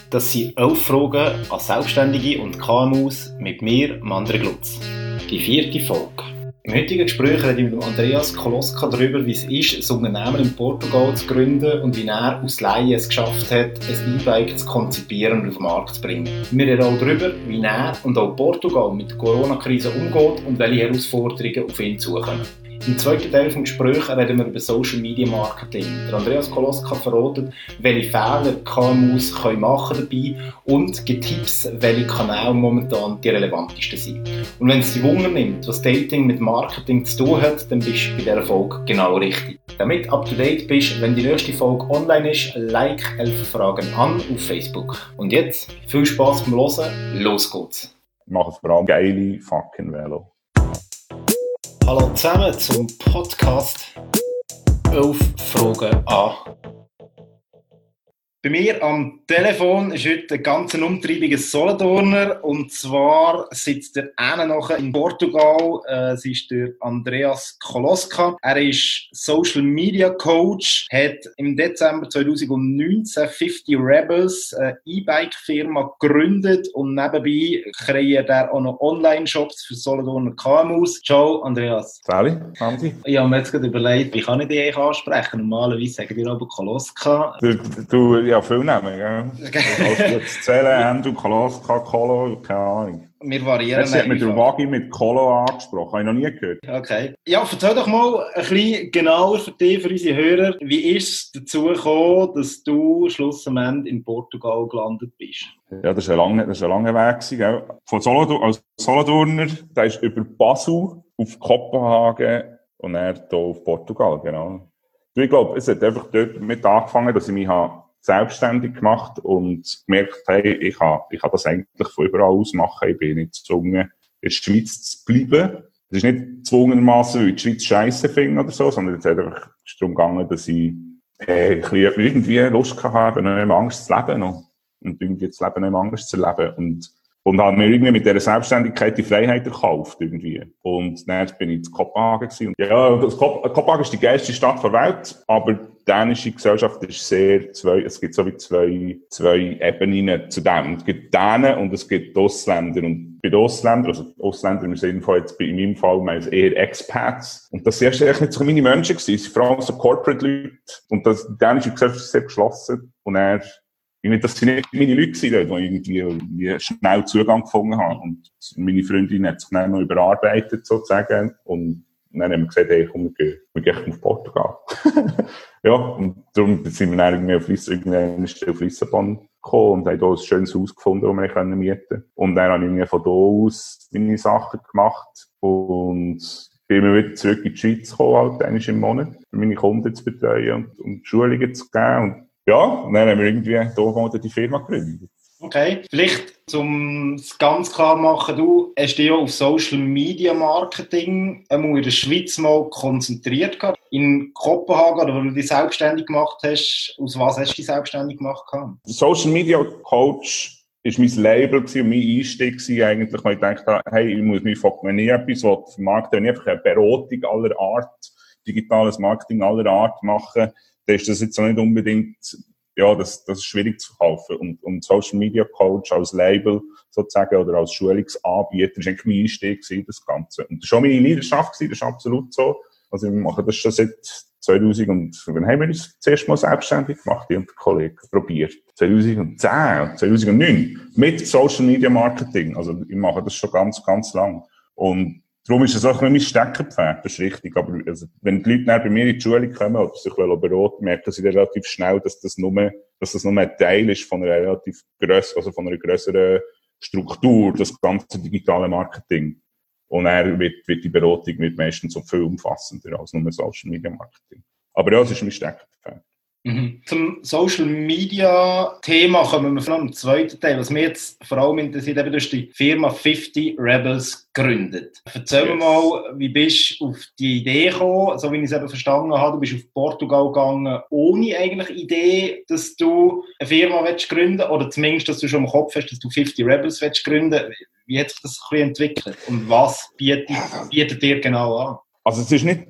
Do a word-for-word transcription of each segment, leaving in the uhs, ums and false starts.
Das sind elf Fragen an Selbstständige und K M Us mit mir, Mandre Glutz. Die vierte Folge. Im heutigen Gespräch rede ich mit Andreas Koloska darüber, wie es ist, ein Unternehmen in Portugal zu gründen und wie er aus Laie es geschafft hat, ein E-Bike zu konzipieren und auf den Markt zu bringen. Wir reden auch darüber, wie er und auch Portugal mit der Corona-Krise umgeht und welche Herausforderungen auf ihn zukommen. Im zweiten Teil des Gesprächs reden wir über Social Media Marketing. Der Andreas Koloska verratet, welche Fehler K M Us können machen dabei und gibt Tipps, welche Kanäle momentan die relevantesten sind. Und wenn es dich Wunder nimmt, was Dating mit Marketing zu tun hat, dann bist du bei dieser Folge genau richtig. Damit up to date bist, wenn die nächste Folge online ist, like elf Fragen an auf Facebook. Und jetzt viel Spass beim Hören, los geht's! Ich mache vor allem geile fucking Velo. Hallo zusammen zum Podcast elf Fragen an. Bei mir am Telefon ist heute ein ganz umtriebiger Solothurner. Und zwar sitzt er einer noch in Portugal. Äh, es ist der Andreas Koloska. Er ist Social Media Coach, hat im Dezember zwanzig neunzehn fünfzig Rebels, eine E-Bike-Firma, gegründet. Und nebenbei kreiert er auch noch Online-Shops für Solothurner K M Us. Ciao, Andreas. Sali, Andi. Ich habe mir jetzt gerade überlegt, wie kann ich dich eigentlich ansprechen? Normalerweise sagen wir aber Koloska. Du, du ja, viel nehmen, gell? Okay. Jetzt zählen, Endo, Koloska, Kolo, keine Ahnung. Wir variieren. Jetzt hat mir der Wagi mit Kolo angesprochen, habe ich noch nie gehört. Okay. Ja, erzähl doch mal ein bisschen genauer für dich, für unsere Hörer. Wie ist es dazu gekommen, dass du schlussendlich in Portugal gelandet bist? Ja, das war ein langer, das ist ein langer Weg, gell? Von Solothurn, als Solothurner, der ist über Basel auf Kopenhagen und dann hier auf Portugal, genau. Ich glaube, es hat einfach dort mit angefangen, dass ich mich habe selbstständig gemacht und gemerkt, hey, ich kann, ich kann das eigentlich von überall aus machen. Ich bin nicht gezwungen, in der Schweiz zu bleiben. Es ist nicht zwungenermassen, weil ich die Schweiz scheisse finde oder so, sondern es hat einfach darum gegangen, dass ich äh, ein bisschen irgendwie Lust hatte, nicht mehr Angst zu leben noch. Und irgendwie das Leben nicht mehr Angst zu erleben. Und, und habe mir irgendwie mit dieser Selbstständigkeit die Freiheit erkauft, irgendwie. Und dann bin ich in Kopenhagen gewesen. Und ja, das Kop- Kopenhagen ist die geilste Stadt der Welt, aber die dänische Gesellschaft ist sehr zwei, es gibt so wie zwei, zwei Ebenen zu dem. Es gibt Dänen und es gibt Ausländer. Und bei den Ausländern, also Ausländer im Sinne von jetzt in meinem Fall, meinen eher Expats. Und das erste echt nicht so meine Menschen gewesen. Es sind vor allem so Corporate-Leute. Und das, die dänische Gesellschaft ist sehr geschlossen. Und er, das sind nicht meine Leute gewesen, die irgendwie schnell Zugang gefunden haben. Und meine Freundin hat sich dann noch überarbeitet, sozusagen. Und dann haben wir gesagt, hey, komm, wir gehen, wir gehen auf Portugal. Ja, und darum sind wir dann irgendwie auf Lissabon, auf Lissabon gekommen und haben hier ein schönes Haus gefunden, das wir mieten können. Und dann habe ich irgendwie von hier aus meine Sachen gemacht und bin immer wieder zurück in die Schweiz gekommen, halt einmal im Monat, um meine Kunden zu betreuen und, und Schulungen zu geben. Und ja, und dann haben wir irgendwie hier die Firma gegründet. Okay, vielleicht, um es ganz klar zu machen, du hast dich ja auf Social Media Marketing einmal in der Schweiz mal konzentriert gehabt. In Kopenhagen, oder wo du dich selbstständig gemacht hast, aus was hast du dich selbstständig gemacht? Social Media Coach war mein Label und mein Einstieg eigentlich, weil ich dachte, hey, ich muss mich fokussieren, etwas, was vermarkten, wenn ich einfach eine Beratung aller Art, digitales Marketing aller Art mache, dann ist das jetzt auch nicht unbedingt, ja, das, das ist schwierig zu verkaufen. Und, und Social Media Coach als Label sozusagen oder als Schulungsanbieter ist eigentlich mein Einstieg gewesen, das Ganze. Und das war schon meine Leidenschaft gewesen, das ist absolut so. Also wir machen das schon seit zweitausend und wann haben wir uns das erste Mal selbstständig gemacht, ich und der Kollege, probiert. zweitausendzehn, zweitausendneun mit Social Media Marketing. Also ich mache das schon ganz, ganz lang. Und darum ist es auch mein Steckenpferd, das ist richtig. Aber also, wenn die Leute dann bei mir in die Schule kommen oder sich beraten, merken sie relativ schnell, dass das nur, dass das nur ein Teil ist von einer relativ grösseren, also von einer grösseren Struktur, das ganze digitale Marketing. Und dann wird, wird die Beratung nicht meistens so viel umfassender als nur Social Media Marketing. Aber ja, das ist mein Steckenpferd. Mhm. Zum Social Media Thema kommen wir von einem zweiten Teil. Was mich jetzt vor allem interessiert, eben, du hast die Firma fünfzig Rebels gegründet. Erzähl mir yes. mal, wie bist du auf die Idee gekommen? So wie ich es eben verstanden habe, du bist auf Portugal gegangen, ohne eigentlich Idee, dass du eine Firma willst gründen oder zumindest, dass du schon im Kopf hast, dass du fünfzig Rebels willst gründen. Wie hat sich das ein bisschen entwickelt? Und was bietet, bietet dir genau an? Also es ist nicht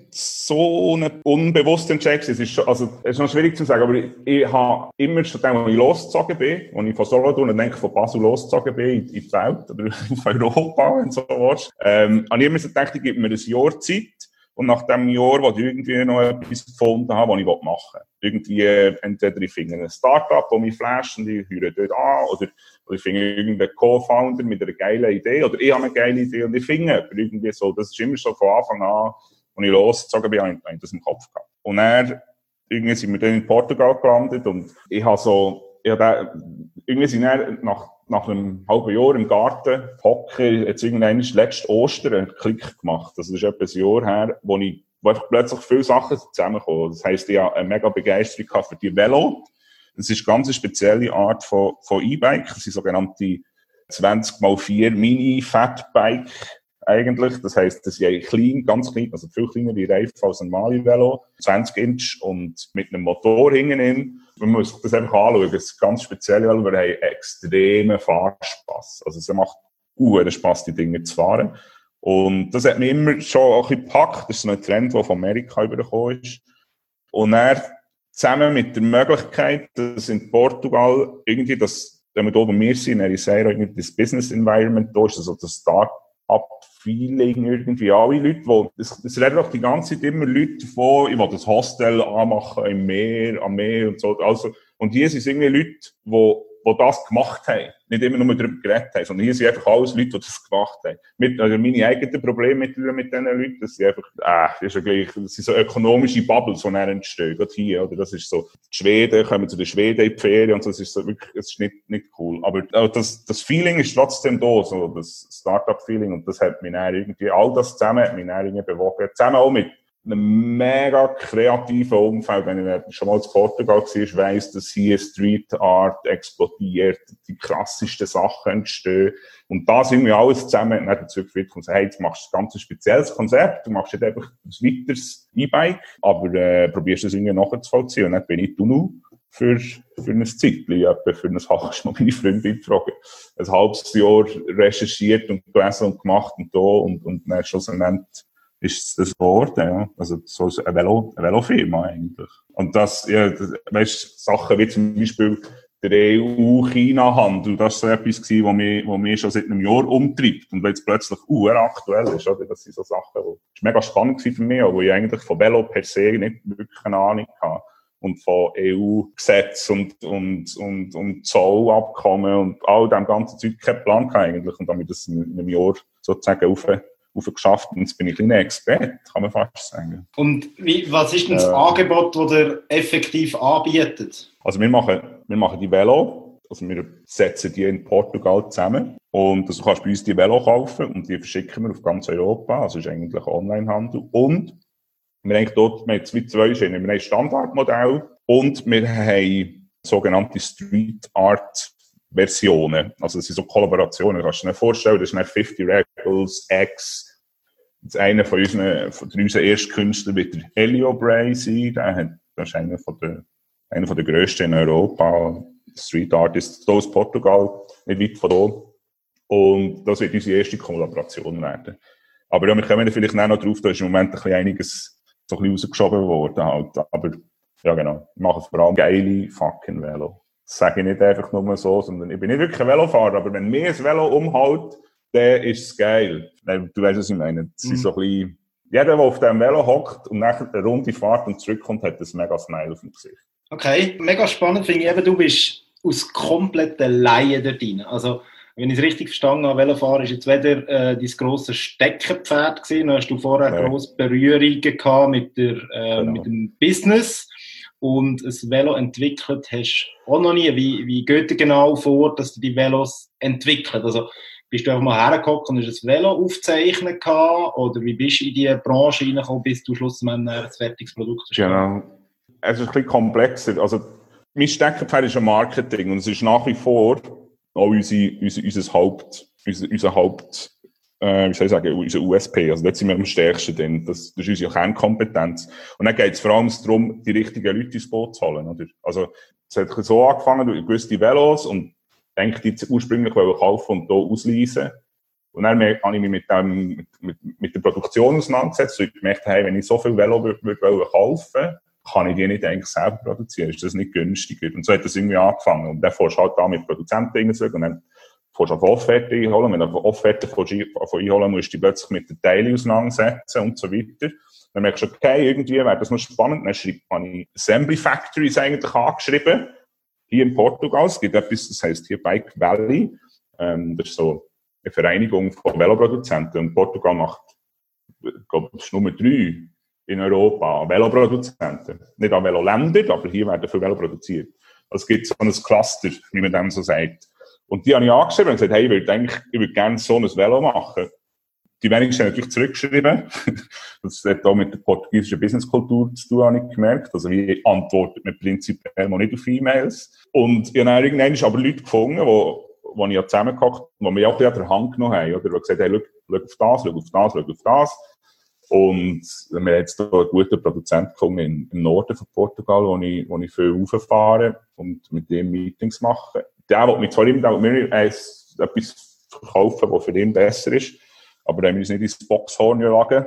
so ein unbewusster Entscheid, es ist schon, also es ist noch schwierig zu sagen, aber ich, ich habe immer schon gedacht, als ich losgezogen bin, als ich von Solothurn und denke von Basel losgezogen bin in, in die Welt oder auf Europa, wenn du so willst, ähm, habe ich immer so gedacht, ich gebe mir ein Jahr Zeit und nach diesem Jahr, wo ich irgendwie noch etwas gefunden habe, was ich machen will. Irgendwie, äh, entweder ich finde ein Start-up, das mich flasht und ich höre dort an, oder, oder ich finde irgendeinen Co-Founder mit einer geilen Idee, oder ich habe eine geile Idee und ich finde irgendwie so. Das ist immer so von Anfang an, als ich losgezogen bin, habe ich das im Kopf gehabt. Und dann, irgendwie sind wir dann in Portugal gelandet und ich habe so, ich habe da, irgendwie sind wir nach, nach einem halben Jahr im Garten hocken, jetzt irgendwann letztes Ostern einen Klick gemacht. Das ist etwa ein Jahr her, wo ich, wo einfach plötzlich viele Sachen zusammenkommen. Das heisst, ich habe eine mega Begeisterung für die Velo. Das ist eine ganz spezielle Art von, von E-Bike. Das sind sogenannte zwanzig mal vier Mini-Fatbike eigentlich. Das heisst, das sind klein, ganz klein, also viel kleinere Reifen als ein normales Velo. zwanzig Inch und mit einem Motor hinten. Man muss sich das einfach anschauen. Das ist ganz speziell, weil wir haben extremen Fahrspass. Also es macht uren Spass, die Dinge zu fahren. Und das hat mich immer schon ein bisschen gepackt. Das ist so ein Trend, der von Amerika übergekommen ist. Und dann zusammen mit der Möglichkeit, dass in Portugal irgendwie das, wenn wir da wo wir sind, in Ericeira, irgendwie das Business Environment da ist, also das Start-up-Feeling irgendwie, alle Leute, die, es, es reden doch die ganze Zeit immer Leute von, ich will das Hostel anmachen im Meer, am Meer und so, also, und hier sind irgendwie Leute, die, die das gemacht haben, nicht immer nur darüber geredet haben, sondern hier sind einfach alles Leute, die das gemacht haben. Mit, also meine eigenen Probleme mit, mit diesen Leuten, das sind einfach, äh, das ist ja gleich, das sind so ökonomische Bubbles, die dann entstehen, gerade hier, oder? Das ist so, die Schweden kommen zu den Schweden in die Ferien und so, das ist so wirklich, das ist nicht, nicht cool. Aber das, das Feeling ist trotzdem da, so, das Startup-Feeling, und das hat mich dann irgendwie, all das zusammen hat mich dann irgendwie bewogen, zusammen auch mit einem mega kreativen Umfeld. Wenn ich schon mal in Portugal war, weiss, dass hier Street Art explodiert, die krassesten Sachen entstehen. Und das irgendwie alles zusammen hat dazu geführt, dass hey, jetzt machst du ein ganz spezielles Konzept, du machst nicht einfach ein weiteres E-Bike, aber äh, probierst es irgendwie nachzuvollziehen. Und dann bin ich du für, für ein Zeitchen, etwa für ein halbes Jahr meine Freundin gefragt. Ein halbes Jahr recherchiert und gelesen und gemacht und da und, und dann schlussendlich ist das geworden, ja. Also, so eine Velo, eine Velofirma eigentlich. Und das, ja, das, weißt, Sachen wie zum Beispiel der E U-China-Handel, das ist so etwas gewesen, was mich, was mich schon seit einem Jahr umtreibt. Und weil es plötzlich uraktuell ist, oder? Das sind so Sachen, die, das ist mega spannend für mich, auch, wo ich eigentlich von Velo per se nicht wirklich eine Ahnung habe. Und von E U-Gesetz und, und, und, und Zollabkommen und all dem ganzen Zeug keinen Plan hatte eigentlich. Und damit das in einem Jahr sozusagen auf aufgeschafft, und jetzt bin ich ein kleiner Experte, kann man fast sagen. Und wie, was ist denn das äh, Angebot, das ihr effektiv anbietet? Also wir machen, wir machen die Velo, also wir setzen die in Portugal zusammen und also du kannst bei uns die Velo kaufen und die verschicken wir auf ganz Europa, also ist eigentlich Onlinehandel. Und wir haben dort, wir haben zwei, zwei Schienen, wir haben ein Standardmodell und wir haben sogenannte Street Art Versionen. Also, das sind so Kollaborationen. Kannst du dir vorstellen, das sind fifty Rebels, X. Das ist einer von unseren, von unseren ersten Künstlern wird der Helio Bray sein. Der hat, das ist einer von der, einer von der grössten in Europa. Street Artist aus Portugal, nicht weit von hier. Und das wird unsere erste Kollaboration werden. Aber ja, wir kommen vielleicht auch noch drauf, da ist im Moment ein bisschen einiges so ein bisschen rausgeschoben worden halt. Aber, ja genau. Wir machen vor allem geile fucking Velo. Das sage ich nicht einfach nur so, sondern ich bin nicht wirklich ein Velofahrer, aber wenn mir ein Velo umhält, dann ist es geil. Du weißt, was ich meine. Das mhm. ist so ein bisschen, jeder, der auf diesem Velo hockt und nachher eine runde Fahrt und zurückkommt, hat ein mega Smile auf dem Gesicht. Okay, mega spannend finde ich eben, du bist aus kompletten Laien dort rein. Also, wenn ich es richtig verstanden habe, Velofahren ist jetzt weder äh, dein grosses Steckenpferd gewesen, dann hast du vorher ja. grosse Berührungen gehabt mit, der, äh, genau. mit dem Business. Und ein Velo entwickelt hast du auch noch nie. Wie, wie geht dir genau vor, dass du die Velos entwickelt? Also, bist du einfach mal hergekommen und hast ein Velo aufzeichnen gehabt? Oder wie bist du in diese Branche reingekommen, bis du schlussendlich ein fertiges Produkt hast? Genau. Es ist ein bisschen komplexer. Also, mein Steckenpferd ist ein Marketing und es ist nach wie vor auch unsere, unser, unser Haupt, unser, unser Haupt, äh, wie soll ich sagen, unser U S P. Also dort sind wir am stärksten drin. Das, das ist unsere Kernkompetenz. Und dann geht es vor allem darum, die richtigen Leute ins Boot zu holen, oder? Also, es hat so angefangen, du gewusst die Velos und eigentlich die ursprünglich kaufen und hier ausleisen. Und dann habe ich mich mit, dem, mit, mit, mit der Produktion auseinandergesetzt und ich gemerkt, hey, wenn ich so viel Velo würde, würde kaufen, kann ich die nicht eigentlich selber produzieren. Ist das nicht günstiger? Und so hat das irgendwie angefangen. Und dann fährst du halt da mit Produzenten hinzug und dann fährst du auf Offerte einholen. Wenn du auf Offerte von einholen musst, du dich plötzlich mit den Teilen auseinandersetzen und so weiter. Dann merkst du, okay, irgendwie wäre das noch spannend. Dann schreibt man ich Assembly Factories eigentlich angeschrieben. Hier in Portugal. Es gibt etwas, das heisst hier Bike Valley. Ähm, das ist so eine Vereinigung von Veloproduzenten. Und Portugal macht, ich glaube, das ist Nummer drei in Europa an Veloproduzenten. Nicht an Veloländern, aber hier werden viele Velo produziert. Also es gibt so ein Cluster, wie man dem so sagt. Und die habe ich angeschrieben und gesagt, hey, ich würde eigentlich, ich würde gerne so ein Velo machen. Die wenigsten haben natürlich zurückgeschrieben. Das hat auch mit der portugiesischen Businesskultur zu tun, habe ich gemerkt. Also wie antwortet man prinzipiell mal nicht auf E-Mails. Und ich habe dann irgendwann aber Leute gefunden, die wo ich ja zusammengehockt, wo wir auch ein bisschen an der Hand genommen haben, oder? Die gesagt haben, schau, schau auf das, schau auf das, schau auf das. Und wir haben jetzt hier einen guten Produzenten gefunden im Norden von Portugal, wo ich, wo ich viel rauffahre und mit dem Meetings mache. Der will mich zwar immer mir etwas verkaufen, was für ihn besser ist, aber dann haben wir uns nicht ins Boxhorn geladen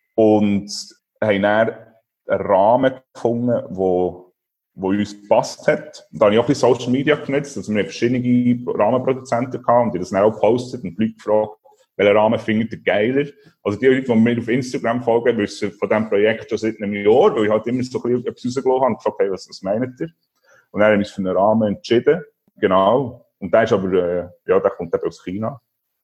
und haben dann einen Rahmen gefunden, wo wo uns gepasst hat. Und da habe ich auch ein bisschen Social Media genutzt, also wir haben verschiedene Rahmenproduzenten gehabt und die das dann auch gepostet und die Leute gefragt, welchen Rahmen findet ihr geiler? Also die Leute, die mir auf Instagram folgen, wissen von diesem Projekt schon seit einem Jahr, weil ich halt immer so ein bisschen etwas rausgelassen habe und gefragt, hey, was, was meint ihr? Und dann haben wir uns für einen Rahmen entschieden. Genau. Und der ist aber, äh, ja, der kommt eben aus China.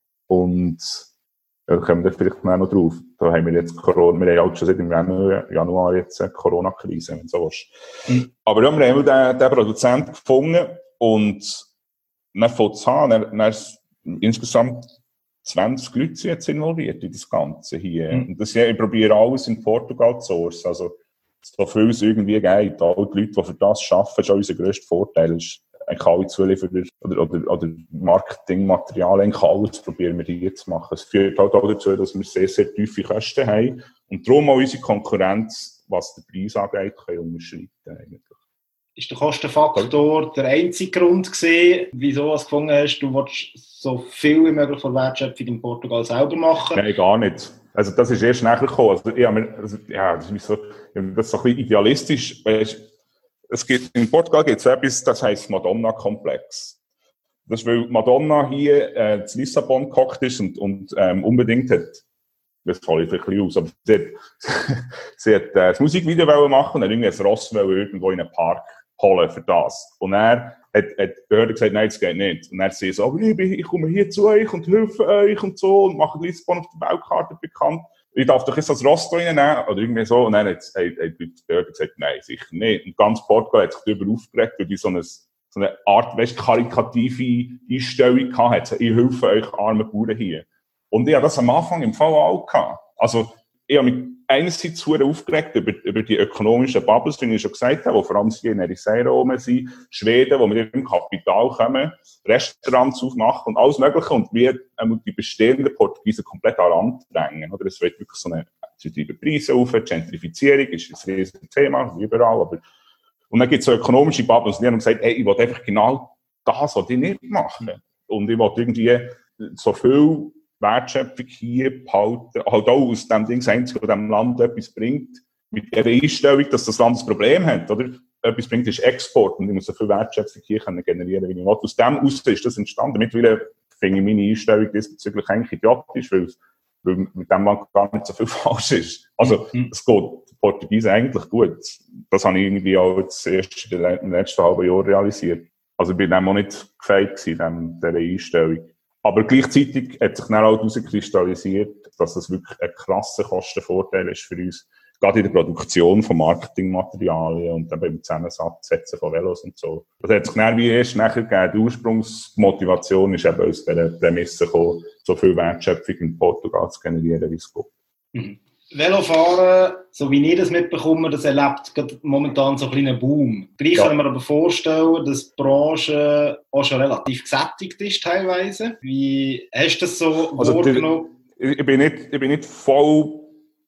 Und ja, da kommen wir vielleicht noch drauf. Da haben wir jetzt Corona, wir haben auch schon seit im Januar, Januar jetzt eine Corona-Krise, wenn du so willst. Mhm. Aber ja, wir haben den, den Produzenten gefunden und dann fängt es an, dann, dann ist insgesamt zwanzig Leute sind jetzt involviert in das Ganze hier. Mhm. Und das, ich probiere alles in Portugal zu sourcen. Also, so viel es irgendwie geht. Alle die Leute, die für das arbeiten, ist auch unser grösster Vorteil. Ist, eigentlich alle Zulieferer oder, oder, oder Marketingmaterial, eigentlich alles probieren wir hier zu machen. Es führt halt auch dazu, dass wir sehr, sehr tiefe Kosten haben und darum auch unsere Konkurrenz, was den Preis angeht, können unterschreiten eigentlich. Ist der Kostenfaktor der einzige Grund gewesen, wieso du es gefunden hast, du willst so viel wie möglich von Wertschöpfung in Portugal selber machen? Nein, gar nicht. Also das ist erst nachher gekommen. Also, ich habe mir, also, ja, das ist so, das ist so ein bisschen idealistisch. Weißt, es gibt, in Portugal gibt es etwas, das heisst Madonna-Komplex. Das ist, weil Madonna hier äh, zu Lissabon gehockt ist und, und ähm, unbedingt hat, das hole ich vielleicht ein bisschen aus, aber sie hat, sie hat äh, das Musikvideo machen und dann irgendwie ein Ross irgendwo in einen Park holen für das. Und er hat, hat die Behörde gesagt, nein, das geht nicht. Und er sagt so, aber ich, ich komme hier zu euch und helfe euch und so und mache Lissabon auf der Weltkarte bekannt. Ich darf doch jetzt das Ross reinnehmen oder irgendwie so. Und dann hat, hat, hat die Behörde gesagt, nein, sicher nicht. Und ganz Portugal hat sich darüber aufgeregt, weil die so eine, so eine Art, weißt, karikative Einstellung hatte. Ich helfe euch armen Bauern hier. Und ich habe das am Anfang im Fall auch gehabt. Also, ich habe mich einerseits sehr aufgeregt über, über die ökonomischen Bubbles, wie ich schon gesagt habe, wo vor allem hier in Ericeira oben sind, Schweden, wo mit ihrem Kapital kommen, Restaurants aufmachen und alles Mögliche und wie ähm, die bestehenden Portugiesen komplett an Land drängen. Oder es wird wirklich so eine, sie treiben Preise auf, Gentrifizierung ist ein riesiges Thema, überall, aber, und dann gibt es so ökonomische Bubbles, und die haben gesagt, hey, ich will einfach genau das, was ich nicht machen. Und ich will irgendwie so viel Wertschöpfung hier behalten, halt auch aus dem Ding, das Einzige, was dem Land etwas bringt, mit der Einstellung, dass das Land ein Problem hat, oder? Etwas bringt, ist Export, und ich muss so viel Wertschöpfung hier können generieren, wie ich will. Aus dem aus ist das entstanden. Mittlerweile finde ich meine Einstellung diesbezüglich eigentlich idiotisch, weil, weil mit dem Land gar nicht so viel falsch ist. Also, mhm. Es geht Portugiesen eigentlich gut. Das habe ich irgendwie auch jetzt erst in den letzten halben Jahren realisiert. Also, ich bin dem auch nicht gefeit gewesen, dieser Einstellung. Aber gleichzeitig hat sich dann auch herauskristallisiert, dass das wirklich ein krasser Kostenvorteil ist für uns. Gerade in der Produktion von Marketingmaterialien und dann beim Zusammensetzen von Velos und so. Das hat sich dann wie erst nachher gegeben. Die Ursprungsmotivation ist eben aus dieser Prämisse gekommen, so viel Wertschöpfung in Portugal zu generieren, wie es geht. Mhm. Velofahren, so wie ich das mitbekomme, das erlebt momentan so einen kleinen Boom. Gleich ja. Kann ich mir aber vorstellen, dass die Branche auch schon relativ gesättigt ist teilweise. Wie hast du das so also wahrgenommen? Die, ich, bin nicht, ich bin nicht voll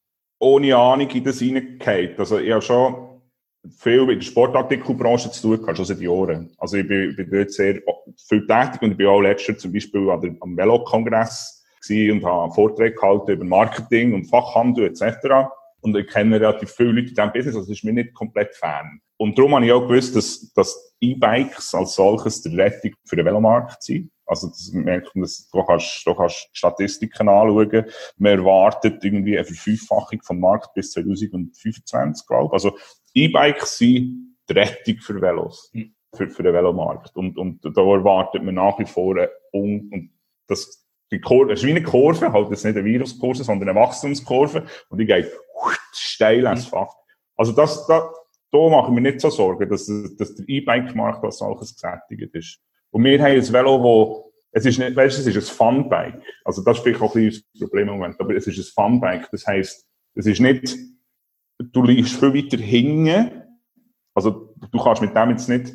ohne Ahnung in das hineingefallen. Also ich habe schon viel mit der Sportartikelbranche zu tun gehabt, schon seit Jahren. Also ich bin, bin dort sehr viel tätig und ich bin auch letztes Jahr zum Beispiel an der, am Velokongress und habe Vorträge gehalten über Marketing und Fachhandel et cetera. Und ich kenne relativ viele Leute in diesem Business, also das ist mir nicht komplett fern. Und darum habe ich auch gewusst, dass, dass E-Bikes als solches der Rettung für den Velomarkt sind. Also das merkt man, dass du kannst, du kannst Statistiken anschauen. Man erwartet irgendwie eine Verfünffachung vom Markt bis zwanzig fünfundzwanzig, glaube ich. Also E-Bikes sind die Rettung für Velos, für, für den Velomarkt. Und, und da erwartet man nach wie vor um, und das, die Kurve, es ist wie eine Kurve, halt jetzt nicht eine Viruskurve, sondern eine Wachstumskurve. Und die geht steil als Fach. Also das, da, da mache ich mir nicht so Sorgen, dass, dass der E-Bike-Markt als solches gesättigt ist. Und wir haben ein Velo, wo, es ist nicht, weißt du, es ist ein Funbike. Also das ist vielleicht auch ein bisschen das Problem im Moment. Aber es ist ein Funbike. Das heisst, es ist nicht, du liegst viel weiter hinten. Also du kannst mit dem jetzt nicht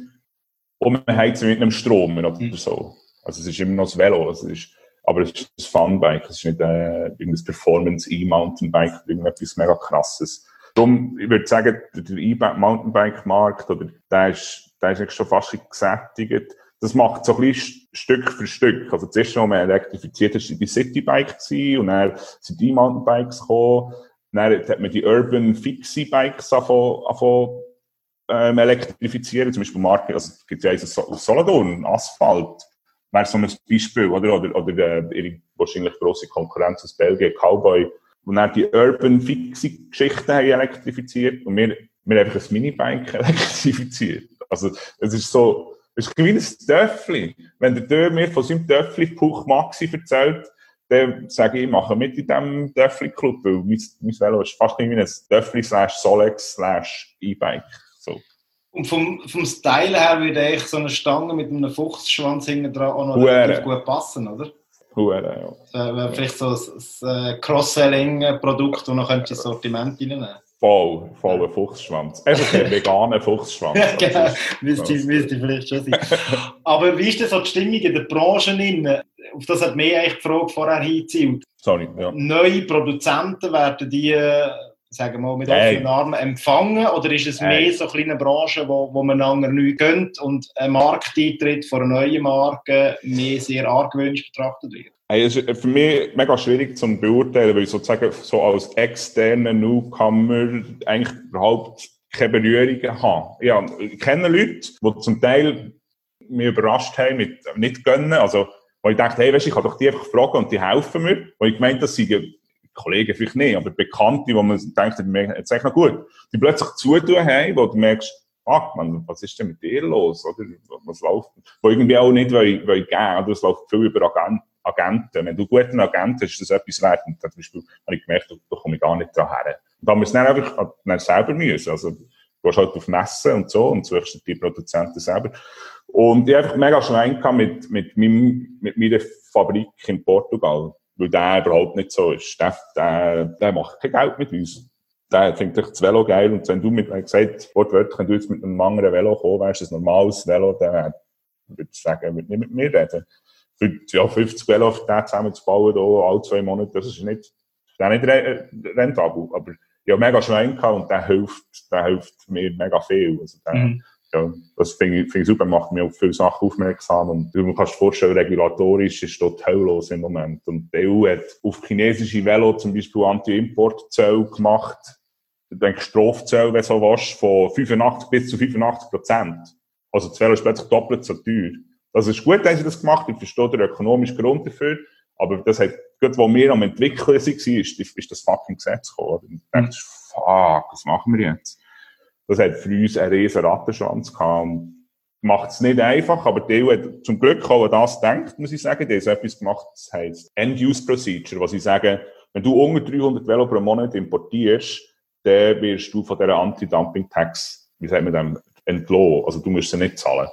umheizen mit einem Strom oder so. Also es ist immer noch ein Velo. Es ist, aber es ist ein Funbike. Es ist nicht äh, irgendein Performance-E-Mountainbike oder irgendetwas mega krasses. Darum, ich würde sagen, der E-Mountainbike-Markt, oder, der ist, der ist schon fast gesättigt. Das macht so ein bisschen Stück für Stück. Also zuerst, als man elektrifiziert ist, waren die Citybikes und dann sind die E-Mountainbikes gekommen. Dann hat man die Urban Fixie-Bikes angefangen, ähm, elektrifizieren. Zum Beispiel Marke, also es gibt ja eins aus Solothurn, Asphalt. Wäre so ein Beispiel, oder? Oder, oder äh, ihre wahrscheinlich grosse Konkurrenz aus Belgien, Cowboy. Und dann die Urban Fixie-Geschichten haben elektrifiziert und wir, wir haben einfach ein Minibike elektrifiziert. Also, es ist so, es ist ein kleines Töffli. Wenn der Dörr mir von seinem Töffli Puch Maxi erzählt, dann sage ich, ich mache mit in diesem Töffli-Club, weil mein, mein Velo ist fast wie ein Töffli slash Solex slash E-Bike. So. Und vom, vom Style her würde eigentlich so eine Stange mit einem Fuchsschwanz hinten dran auch noch relativ gut passen, oder? Huere, ja. Das wäre vielleicht so ein, ein Cross-Selling-Produkt, das noch ins Sortiment reinnehmen könnte. Voll, voll ein Fuchsschwanz. Einfach ein veganer Fuchsschwanz. Genau, müsste, müsste vielleicht schon sein. Aber wie ist denn so die Stimmung in der Branche drin? Auf das hat mir eigentlich die Frage vorher hingezielt. Sorry, ja. Neue Produzenten, werden die, sagen wir mal, mit offenen Armen empfangen? Oder ist es mehr so eine kleine Branche, wo, wo man einander nichts gönnt und ein Markteintritt von einer neuen Marke mehr sehr argwöhnisch betrachtet wird? Hey, es ist für mich mega schwierig zu beurteilen, weil ich sozusagen so als externer Newcomer eigentlich überhaupt keine Berührungen habe. Ja, ich kenne Leute, die zum Teil mich überrascht haben mit nicht gönnen. Also, wo ich dachte, hey, weißt, ich kann doch die einfach fragen und die helfen mir. Wo ich gemeint, das sind Kollegen vielleicht nicht, aber Bekannte, wo man denkt, jetzt echt noch gut. Die plötzlich zutun haben, wo du merkst, ah, man, was ist denn mit dir los? Oder was läuft? Wo irgendwie auch nicht wollen, wollen geben, oder es läuft viel über Agenten. Agenten. Wenn du guten Agent hast, ist das etwas wert. Und zum Beispiel habe ich gemerkt, da komme ich gar nicht dran her. Und da müssen wir dann einfach dann selber müssen. Also, du gehst halt auf Messen und so und suchst die Produzenten selber. Und ich habe einfach mega Schwein gehabt mit, mit meinem, mit meiner Fabrik in Portugal. Weil der überhaupt nicht so ist. Der, der, der macht kein Geld mit uns. Der findet das Velo geil. Und wenn du mit, wie gesagt, wortwörtlich, wenn du jetzt mit einem anderen Velo kommen wärst, ein normales Velo, dann würde ich sagen, er würde nicht mit mir reden. Für, ja, fünfzig Velo auf den zusammenzubauen, da, alle zwei Monate, das ist nicht, das ist nicht rentabel. Aber ich habe mega Schwein gehabt und der hilft, der hilft mir mega viel. Also der, mhm. ja, das finde ich, find ich super, macht mir auf viele Sachen aufmerksam. Und du kannst dir vorstellen, regulatorisch ist dort helllos im Moment. Und die E U hat auf chinesische Velo zum Beispiel Anti-Import-Zölle gemacht. Ich denke, Strafzölle, wenn du so willst, von fünfundachtzig bis zu fünfundachtzig Prozent. Also das Velo ist plötzlich doppelt so teuer. Das ist gut, dass sie das gemacht haben. Ich verstehe den ökonomischen Grund dafür. Aber das hat, gerade wo wir am entwickeln waren, ist, ist das fucking Gesetz gekommen. Und ich dachte, fuck, was machen wir jetzt? Das hat für uns einen riesen Rattenschwanz gehabt. Und macht es nicht einfach, aber die E U hat zum Glück auch an das gedacht, muss ich sagen. Die haben so etwas gemacht, das heisst End-Use-Procedure, was sie sagen, wenn du unter dreihundert Velo pro Monat importierst, dann wirst du von dieser Anti-Dumping-Tax, wie sagt man dem, entlohnt. Also du musst sie nicht zahlen.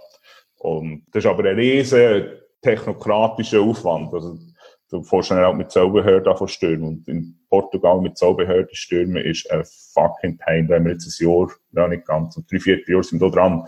Und das ist aber ein riesen technokratischer Aufwand. Also, du fährst dann auch mit Zollbehörden an stürmen. Und in Portugal mit Zollbehörden stürmen ist ein fucking Pain. Da haben wir jetzt ein Jahr, ja nicht ganz, und drei, vier Jahre sind da dran.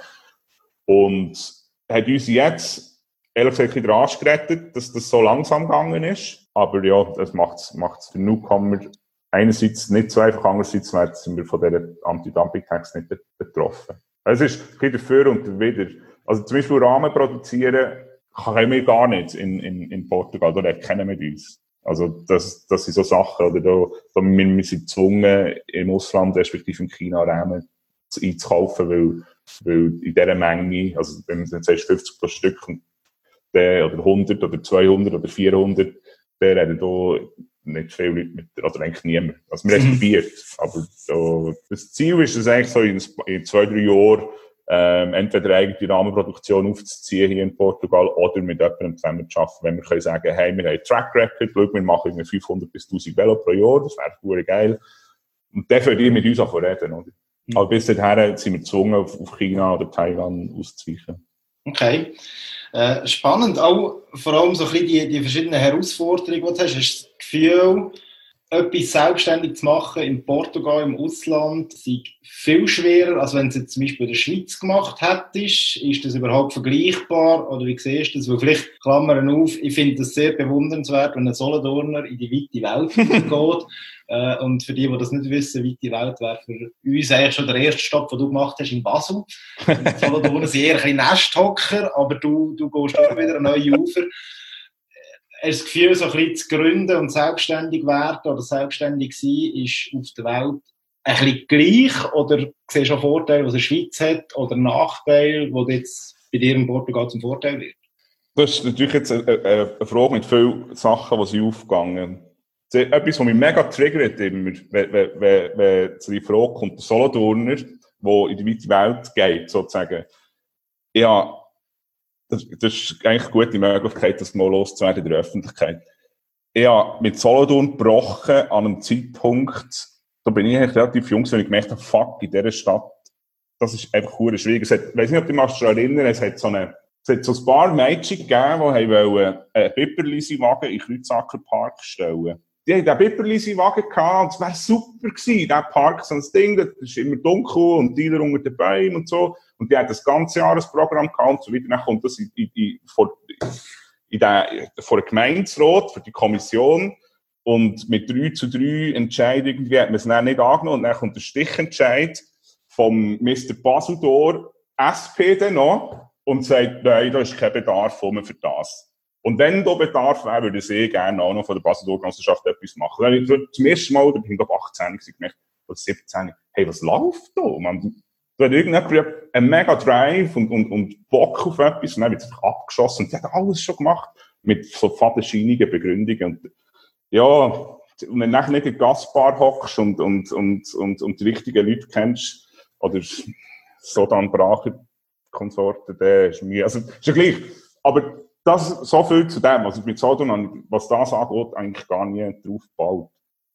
Und hat uns jetzt, ehrlich gesagt, wieder Arsch gerettet, dass das so langsam gegangen ist. Aber ja, das macht es für Newcomer einerseits nicht so einfach, andererseits sind wir von dieser Anti-Dumping-Tax nicht betroffen. Es ist ein bisschen dafür und wieder. Also zum Beispiel Rahmen produzieren können wir gar nicht in, in, in Portugal, da kennen wir uns. Also, das, das sind so Sachen, oder da, da wir, wir sind gezwungen, im Ausland, respektive im China-Rahmen einzukaufen, weil, weil in dieser Menge, also, wenn man jetzt sagst, fünfzig pro Stück, und der, oder hundert, oder zweihundert, oder vierhundert, der reden da nicht viele Leute mit, oder eigentlich niemand. Also, wir haben es probiert. Aber, da, das Ziel ist es eigentlich so, in, in zwei, drei Jahren, Ähm, entweder eigene Rahmenproduktion aufzuziehen hier in Portugal oder mit jemandem zusammen zu arbeiten, wenn wir können sagen, hey, wir haben einen Track Record, schau, wir machen fünfhundert bis tausend Velo pro Jahr, das wäre verdammt geil. Und dann könnt ihr mit uns auch reden, oder? Mhm. Aber bis dahin sind wir gezwungen, auf, auf China oder Taiwan auszuweichen. Okay. Äh, spannend, auch vor allem so ein bisschen die, die verschiedenen Herausforderungen, die du hast. Hast du das Gefühl, etwas selbstständig zu machen in Portugal, im Ausland, sei viel schwerer, als wenn du es zum Beispiel in der Schweiz gemacht hättest? Ist das überhaupt vergleichbar? Oder wie siehst du das? Weil vielleicht, Klammern auf, ich finde das sehr bewundernswert, wenn ein Solothurner in die weite Welt geht. äh, und für die, die das nicht wissen, weite Welt wäre für uns eigentlich schon der erste Stopp, den du gemacht hast, in Basel. Die Solothurner sind eher ein bisschen Nesthocker, aber du, du gehst immer wieder an neue Ufer. Hast du das Gefühl, so ein bisschen zu gründen und selbstständig werden oder selbstständig sein, ist auf der Welt ein bisschen gleich? Oder siehst du auch Vorteile, die die Schweiz hat, oder Nachteile, die jetzt bei dir in Portugal zum Vorteil wird? Das ist natürlich jetzt eine, eine Frage mit vielen Sachen, die sind aufgegangen. Etwas, was mich mega triggert immer, wenn, wenn, wenn, wenn zu die Frage kommt, der Solothurner, der in die weite Welt geht, sozusagen. Ja, Das, das ist eigentlich eine gute Möglichkeit, das mal loszuwerden in der Öffentlichkeit. Ich habe mit Solothurn gebrochen an einem Zeitpunkt, da bin ich eigentlich relativ jung, wenn ich gemerkt habe, fuck, in dieser Stadt, das ist einfach verdammt schwierig. Es hat, ich weiss nicht, ob du dich daran erinnerst, es hat so eine, es hat so ein paar Mädchen gegeben, die wollten einen Bipperlisi-Wagen in Kreutzacker Park stellen. Die hatten diesen Bipperlisi-Wagen gehabt, und es wäre super gewesen, der Park, so ein Ding, das ist immer dunkel und die Dealer unter den Bäumen und so. Und die hat das ganze Jahr ein Programm gehabt und so weiter. Dann kommt das in, in, in, vor, in der, vor der Gemeinderat, für die Kommission. Und mit drei zu drei Entscheidungen, irgendwie hat man es dann nicht angenommen. Und dann kommt der Stichentscheid vom Mister Basildor, S P dann noch, und sagt, nein, da ist kein Bedarf für das. Und wenn da Bedarf wäre, würde ich eh gerne auch noch von der Basildor-Genossenschaft etwas machen. Dann habe ich zum ersten Mal, da bin ich glaube achtzehn gemerkt, oder siebzehn, hey, was läuft da? Man, da hat irgendjemand einen mega Drive und, und, und Bock auf etwas, und dann wird es einfach abgeschossen. Und die hat alles schon gemacht, mit so fadenscheinigen Begründungen. Und, ja, und wenn du nachher nicht in der Gasbar hockst und, und, und, und, und die richtigen Leute kennst, oder so dann Bracher, Konsorten, der ist mir, also, ist ja gleich. Aber das, so viel zu dem. Also, mit Solothurn, was das angeht, eigentlich gar nie drauf gebaut.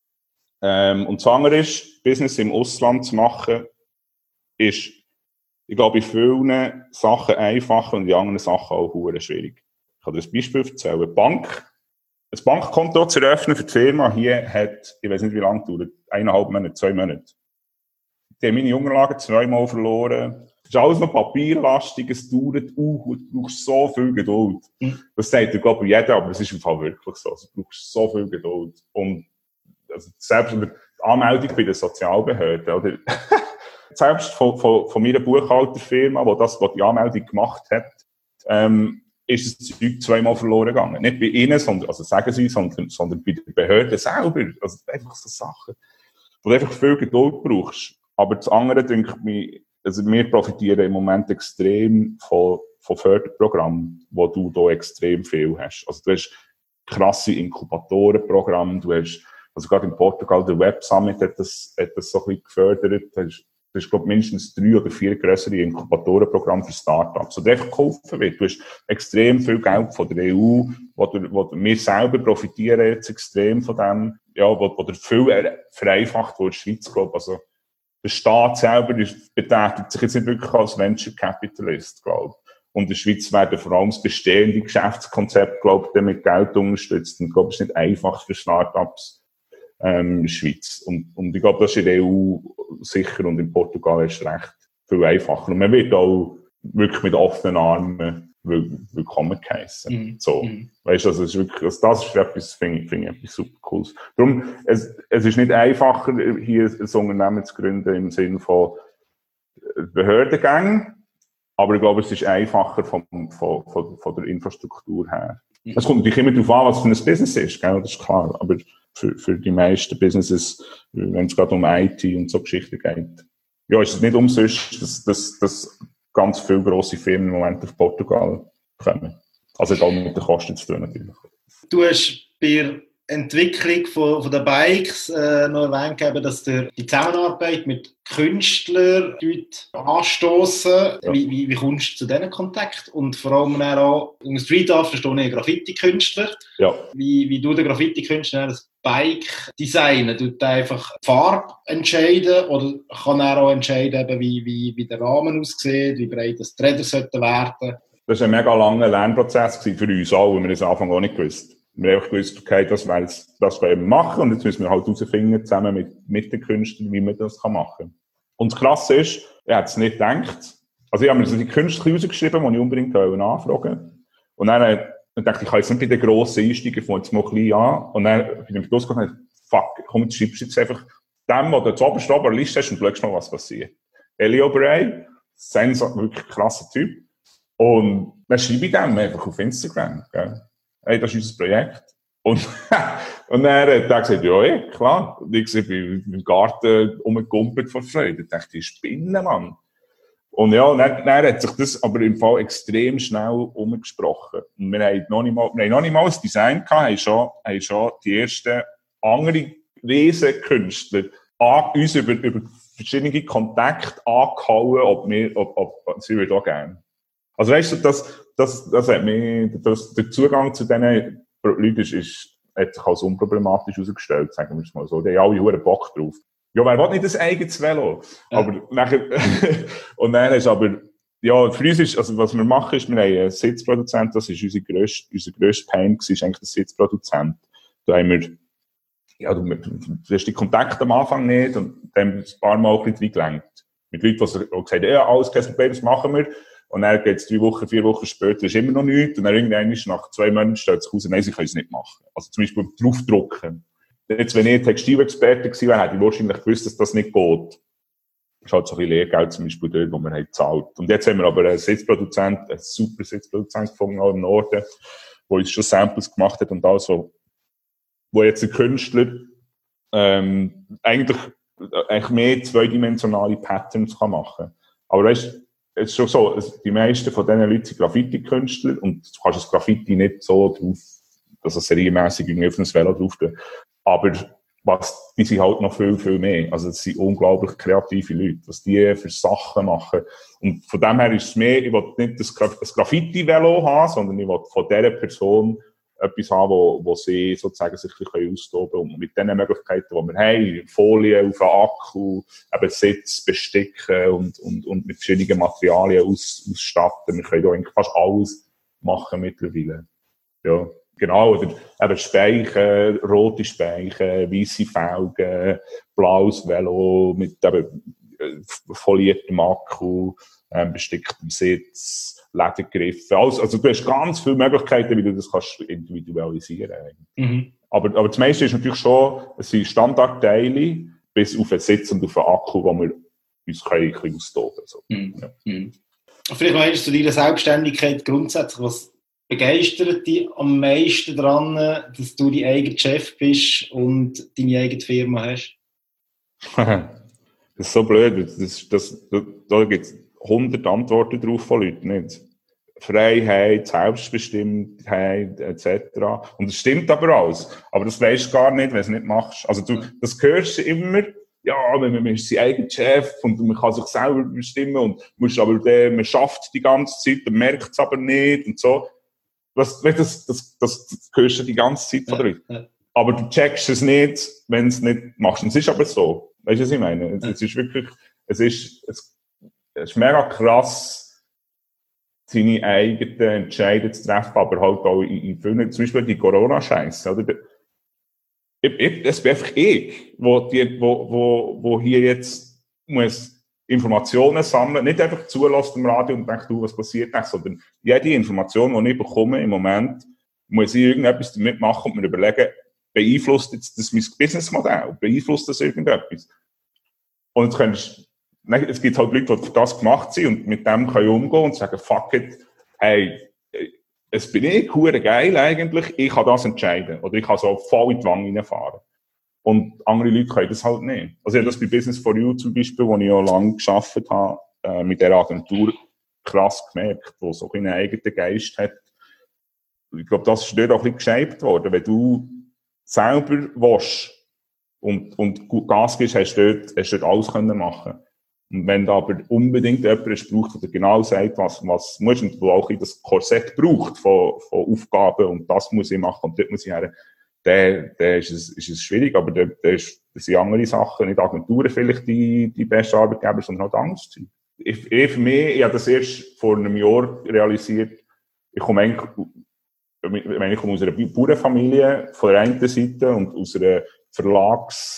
Ähm, und das andere ist, Business im Ausland zu machen, ist, ich glaube, in vielen Sachen einfacher und in anderen Sachen auch verdammt schwierig. Ich kann dir ein Beispiel erzählen. Eine Bank, ein Bankkonto zu eröffnen für die Firma hier hat, ich weiß nicht, wie lange dauert, eineinhalb Monate, zwei Monate. Die haben meine Unterlagen zweimal verloren. Es ist alles noch papierlastig, es dauert, uh, du brauchst so viel Geduld. Mhm. Das sagt dir, glaube ich, jeder, aber es ist im Fall wirklich so. Also, du brauchst so viel Geduld. Und, also, selbst die Anmeldung bei den Sozialbehörden, oder? Selbst von, von, von meiner Buchhalterfirma, die das, die, die Anmeldung gemacht hat, ähm, ist das Zeug zweimal verloren gegangen. Nicht bei ihnen, sondern, also sagen sie, sondern, sondern bei den Behörden selber. Also einfach so Sachen, wo du einfach viel Geduld brauchst. Aber das andere, denke ich mir, also wir profitieren im Moment extrem von, von Förderprogrammen, wo du da extrem viel hast. Also du hast krasse Inkubatorenprogramme, du hast, also gerade in Portugal, der Web Summit hat das, hat das so ein bisschen gefördert. Du hast, du hast, glaube ich, mindestens drei oder vier grössere Inkubatorenprogramme für Startups, wo dir einfach geholfen wird. Du hast extrem viel Geld von der E U, wo, du, wo du, wir selber profitieren jetzt extrem von dem, ja, wo, wo dir viel vereinfacht wird in der Schweiz, glaube ich. Also, der Staat selber ist, betätigt sich jetzt nicht wirklich als Venture Capitalist, glaube ich. Und in der Schweiz werden vor allem das bestehende Geschäftskonzept, glaube ich, mit Geld unterstützt. Und ich glaube, es ist nicht einfach für Startups, ähm, in der Schweiz. Und, und ich glaube, das ist in der E U sicher und in Portugal ist recht viel einfacher. Und man wird auch wirklich mit offenen Armen willkommen geheissen. Mhm. So. Mhm. Weißt du, also, es ist wirklich, also das ist etwas, finde ich, finde ich etwas super Cooles. Darum, es, es ist nicht einfacher, hier ein Unternehmen zu gründen im Sinne von Behördengängen, aber ich glaube, es ist einfacher von, von, von, von der Infrastruktur her. Es kommt natürlich immer darauf an, was für ein Business ist, gell? Das ist klar. Aber für, für die meisten Businesses, wenn es gerade um I T und so Geschichten geht, ja, ist es nicht umsonst, dass, dass, dass ganz viele grosse Firmen im Moment auf Portugal kommen. Also hat auch mit den Kosten zu tun, natürlich. Du hast bei der Entwicklung von, von den Bikes äh, noch erwähnt, dass du die Zusammenarbeit mit Künstlern anstoßen. Ja. Wie, wie, wie kommst du zu diesen Kontakt? Und vor allem auch im Street Art verstehe ich einen Graffiti-Künstler. Ja. Wie, wie du den Graffiti-Künstler das Bike designen? Tut er einfach die Farbe entscheiden oder kann er auch entscheiden, wie, wie, wie der Rahmen aussieht, wie breit das die Räder sollten werden? Das war ein mega langer Lernprozess für uns alle, weil wir das am Anfang auch nicht gewusst. Wir haben einfach gewusst, okay, das wollen das wir machen und jetzt müssen wir halt herausfinden, zusammen mit, mit den Künstlern, wie man das machen kann. Und das Krasse ist, er hat es nicht gedacht. Also ich habe mir so die Künstler rausgeschrieben, die ich unbedingt nachfragen. Und dann, dann dachte ich, ich kann jetzt nicht bei den grossen einsteigen, von jetzt mal ein bisschen an. Und dann bin ich am Schluss gedacht, fuck, komm, jetzt schreibst du jetzt einfach dem, der zu oberst oben Liste hast und schaust mal, was passiert. Eli O'Brien, Sensor, wirklich krasser Typ. Und dann schreibe ich dem einfach auf Instagram, gell? Hey, das ist unser Projekt. Und, und dann hat er gesagt, ja, ja, klar. Und ich bin im Garten rumgekumpelt vor Freude. Ich dachte, die Spinne, Mann. Und ja, dann, dann hat sich das aber im Fall extrem schnell umgesprochen. Und wir haben noch nicht mal, wir haben noch nicht mal das Design gehabt, haben schon, haben schon die ersten anderen Riesenkünstler an, uns über, über verschiedene Kontakte angehauen, ob wir, ob, ob, sie würde auch gerne. Also weißt du, das, das, das hat mich, das, der Zugang zu diesen Leuten ist, ist, hat sich als unproblematisch herausgestellt, sagen wir es mal so. Die haben alle verdammt Bock drauf. Ja, wer will nicht ein eigenes Velo? Ja. Aber nachher, und dann ist aber, ja, für uns ist, also was wir machen ist, wir haben einen Sitzproduzent, das ist unser grösster, unser grösster Pain gewesen, ist eigentlich der Sitzproduzent. Da haben wir, ja, du, du hast die Kontakte am Anfang nicht und dann haben wir ein paar Mal ein bisschen reingelenkt. Mit Leuten, die gesagt haben, ja, alles kein Problem, das machen wir. Und dann geht es drei Wochen, vier Wochen später, ist immer noch nichts. Und dann irgendwann ist nach zwei Monaten stellt sich raus, nein, sie können es nicht machen. Also zum Beispiel draufdrucken. Jetzt, wenn ich Textilexperte gewesen wäre, hätte ich wahrscheinlich gewusst, dass das nicht geht. Das ist halt so ein bisschen Lehrgeld zum Beispiel dort, wo man halt zahlt. Und jetzt haben wir aber einen Sitzproduzent, einen super Sitzproduzent gefunden, auch im Norden, der uns schon Samples gemacht hat und all so, wo jetzt ein Künstler, ähm, eigentlich, eigentlich mehr zweidimensionale Patterns kann machen. Aber weißt, es ist schon so, die meisten von diesen Leuten sind Graffiti-Künstler und du kannst das Graffiti nicht so drauf, dass es serienmässig irgendwie auf ein Velo drauf tun. Aber was, die sind halt noch viel, viel mehr. Also es sind unglaublich kreative Leute, was die für Sachen machen. Und von dem her ist es mehr, ich will nicht das Graffiti-Velo haben, sondern ich will von dieser Person etwas haben, wo, wo sie sozusagen sich ein bisschen austoben können. Und mit den Möglichkeiten, die wir haben, Folie auf den Akku, eben Sitz besticken und, und, und mit verschiedenen Materialien aus, ausstatten. Wir können da eigentlich fast alles machen mittlerweile. Ja, genau. Oder eben Speichen, rote Speichen, weisse Felgen, blaues Velo mit eben foliertem Akku, ähm, besticktem Sitz, Ledergriffe. Also, also du hast ganz viele Möglichkeiten, wie du das kannst individualisieren kannst. Mhm. Aber, aber das meiste ist natürlich schon, es sind Standardteile bis auf den Sitz und auf den Akku, wo wir uns ein bisschen austoben. So. Mhm. Ja. Mhm. Vielleicht noch eins zu deiner Selbstständigkeit grundsätzlich. Was begeistert dich am meisten daran, dass du dein eigener Chef bist und deine eigene Firma hast? Das ist so blöd. Das, das, da da gibt es hundert Antworten drauf von Leuten, nicht? Freiheit, Selbstbestimmtheit, et cetera. Und das stimmt aber alles. Aber das weisst du gar nicht, wenn du es nicht machst. Also du, das hörst du immer, ja, man ist sein eigener Chef und man kann sich selber bestimmen und muss aber der, man schafft die ganze Zeit, man merkt es aber nicht und so. Das, das, das, das, das hörst du die ganze Zeit von den Leuten. Aber du checkst es nicht, wenn du es nicht machst. Und es ist aber so. Weißt du, was ich meine? Es, es ist wirklich, es ist, es, es ist mega krass, seine eigenen Entscheidungen zu treffen, aber halt auch in, in vielen, zum Beispiel die Corona-Scheiße, oder? Ich, ich, das bin einfach ich, wo, die, wo, wo, wo hier jetzt muss Informationen sammeln, nicht einfach zulassen im Radio und denkt, du, was passiert nicht, sondern jede Information, die ich bekomme im Moment, muss ich irgendetwas damit machen und mir überlegen, beeinflusst jetzt das mein Businessmodell, beeinflusst das irgendetwas? Und jetzt kannst Nein, es gibt halt Leute, die für das gemacht sind und mit dem können umgehen und sagen, fuck it, hey, es bin ich hure geil eigentlich, ich kann das entscheiden. Oder ich kann so voll in die Wange reinfahren. Und andere Leute können das halt nicht. Also ich habe das bei Business for You zum Beispiel, wo ich auch lange gearbeitet habe, äh, mit dieser Agentur krass gemerkt, wo so einen eigenen Geist hat. Ich glaube, das ist dort auch ein bisschen geshaped worden. Wenn du selber willst und, und Gas gibst, hast du dort, hast du dort alles können machen. Und wenn da aber unbedingt jemand braucht, der genau sagt, was, was muss und wo auch das Korsett braucht von, von Aufgaben und das muss ich machen und dort muss ich her, dann, dann ist es, ist es schwierig, aber da, da ist, das sind andere Sachen, nicht Agenturen vielleicht die, die besten Arbeitgeber, sondern auch anderes Zeug. Ich, ich, für mich, ich habe das erst vor einem Jahr realisiert, ich komme eigentlich, ich komme aus einer Bauernfamilie von der einen Seite und aus einer Verlags-,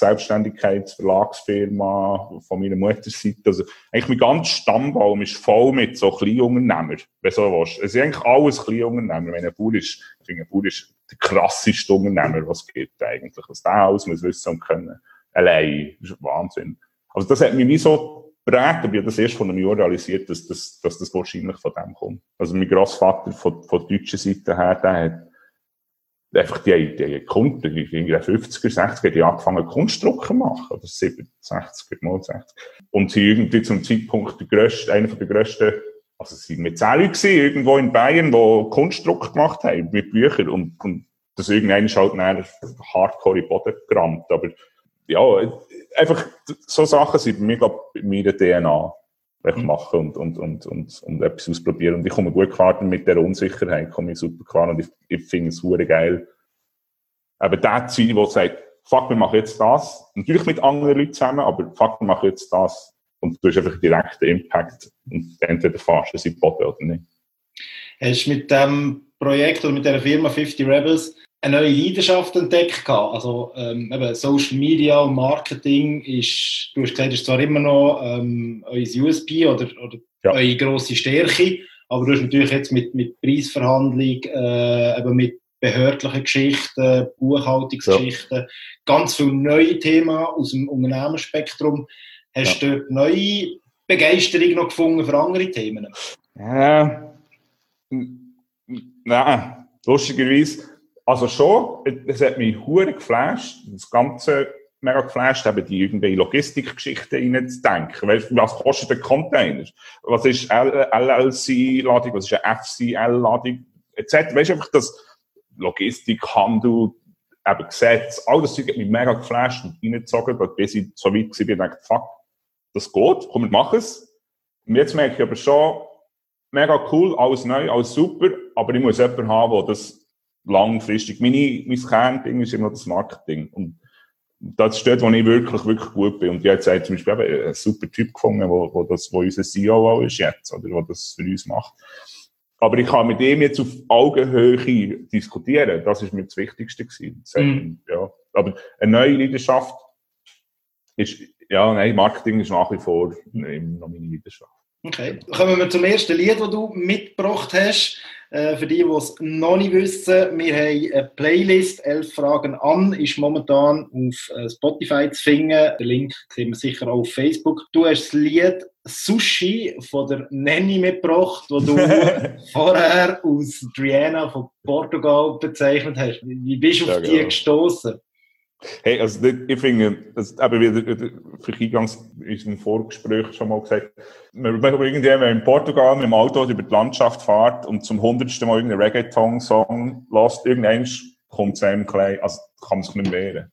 Selbstständigkeits-Verlagsfirma von meiner Mutterseite. Also, eigentlich mein ganzer Stammbaum ist voll mit so Kleinunternehmer, wenn so was. Es sind eigentlich alles Kleinunternehmer. Wenn ein Bauer ist, ich finde, ein Bauer ist der krasseste Unternehmer, was es gibt eigentlich. Was der alles muss wissen und können. Allein. Das ist Wahnsinn. Also, das hat mich wie so geprägt, aber ich habe das erst vor einem Jahr realisiert, dass das, dass das wahrscheinlich von dem kommt. Also, mein Grossvater von, von deutscher Seite her, der hat einfach die, die Kunden, die in den fünfziger, sechziger, die angefangen Kunstdrucker machen, oder siebziger, sechziger, neunziger. Und sie irgendwie zum Zeitpunkt der grösste, einer der grössten, also sie waren mit zehn Leuten gewesen, irgendwo in Bayern, die Kunstdruck gemacht haben, mit Büchern, und, und das irgendwann ist halt dann hardcore in den Boden gerammt. Aber, ja, einfach, so Sachen sind bei mir, glaub ich, in meiner D N A. Mhm. Machen und, und, und, und, und etwas ausprobieren. Und ich komme gut klar mit der Unsicherheit, komme ich super klar, und ich, ich finde es hure geil. Aber der zu sein, der sagt, fuck, wir machen jetzt das. Natürlich mit anderen Leuten zusammen, aber fuck, wir machen jetzt das. Und du hast einfach einen direkten Impact. Und entweder fährst du es in den Boden oder nicht. Hast du mit dem Projekt oder mit dieser Firma fifty Rebels eine neue Leidenschaft entdeckt gehabt? Also, ähm, eben Social Media und Marketing ist, du hast gesagt, ist zwar immer noch, ähm, euer U S P oder, oder ja. eure grosse Stärke, aber du hast natürlich jetzt mit, mit Preisverhandlung, äh, eben mit behördlichen Geschichten, Buchhaltungsgeschichten, ja. ganz viele neue Themen aus dem Unternehmensspektrum. Hast ja. du dort neue Begeisterung noch gefunden für andere Themen? Ja, nein, lustigerweise. Also schon, es hat mich hure geflasht, das Ganze mega geflasht, eben die irgendwelche Logistikgeschichten reinzudenken. Weißt, was kostet ein Container? Was ist L L C-Ladung? Was ist eine F C L-Ladung? et cetera. Weißt du, einfach das Logistik, Handel, eben Gesetz, all das Zeug hat mich mega geflasht und reingezogen, bis ich so weit war, und dachte, fuck, das geht, komm, wir machen es. Und jetzt merke ich aber schon, mega cool, alles neu, alles super, aber ich muss jemanden haben, der das langfristig. Meine, mein Kernding ist immer das Marketing. Und das ist dort, wo ich wirklich, wirklich gut bin. Und jetzt hat zum Beispiel eben einen super Typ gefunden, wo, wo das, wo unser C E O ist jetzt, oder, wo das für uns macht. Aber ich kann mit ihm jetzt auf Augenhöhe diskutieren. Das ist mir das Wichtigste gewesen. Mhm. Ja. Aber eine neue Leidenschaft ist, ja, nein, Marketing ist nach wie vor noch meine Leidenschaft. Okay. Kommen wir zum ersten Lied, das du mitgebracht hast. Äh, für die, die es noch nicht wissen, wir haben eine Playlist, elf Fragen an, ist momentan auf äh, Spotify zu finden. Den Link sehen wir sicher auch auf Facebook. Du hast das Lied Sushi von der Nenni mitgebracht, das du vorher aus Triana von Portugal bezeichnet hast. Wie bist du auf ja, die genau. gestoßen? Hey, also ich finde, das eben wieder, für eingangs ist ein Vorgespräch schon mal gesagt, wenn man irgendwie in Portugal mit dem Auto über die Landschaft fährt und zum hundertsten Mal irgendeinen Reggaeton-Song lässt, irgendwann kommt es einem klein, also kann man sich nicht wehren.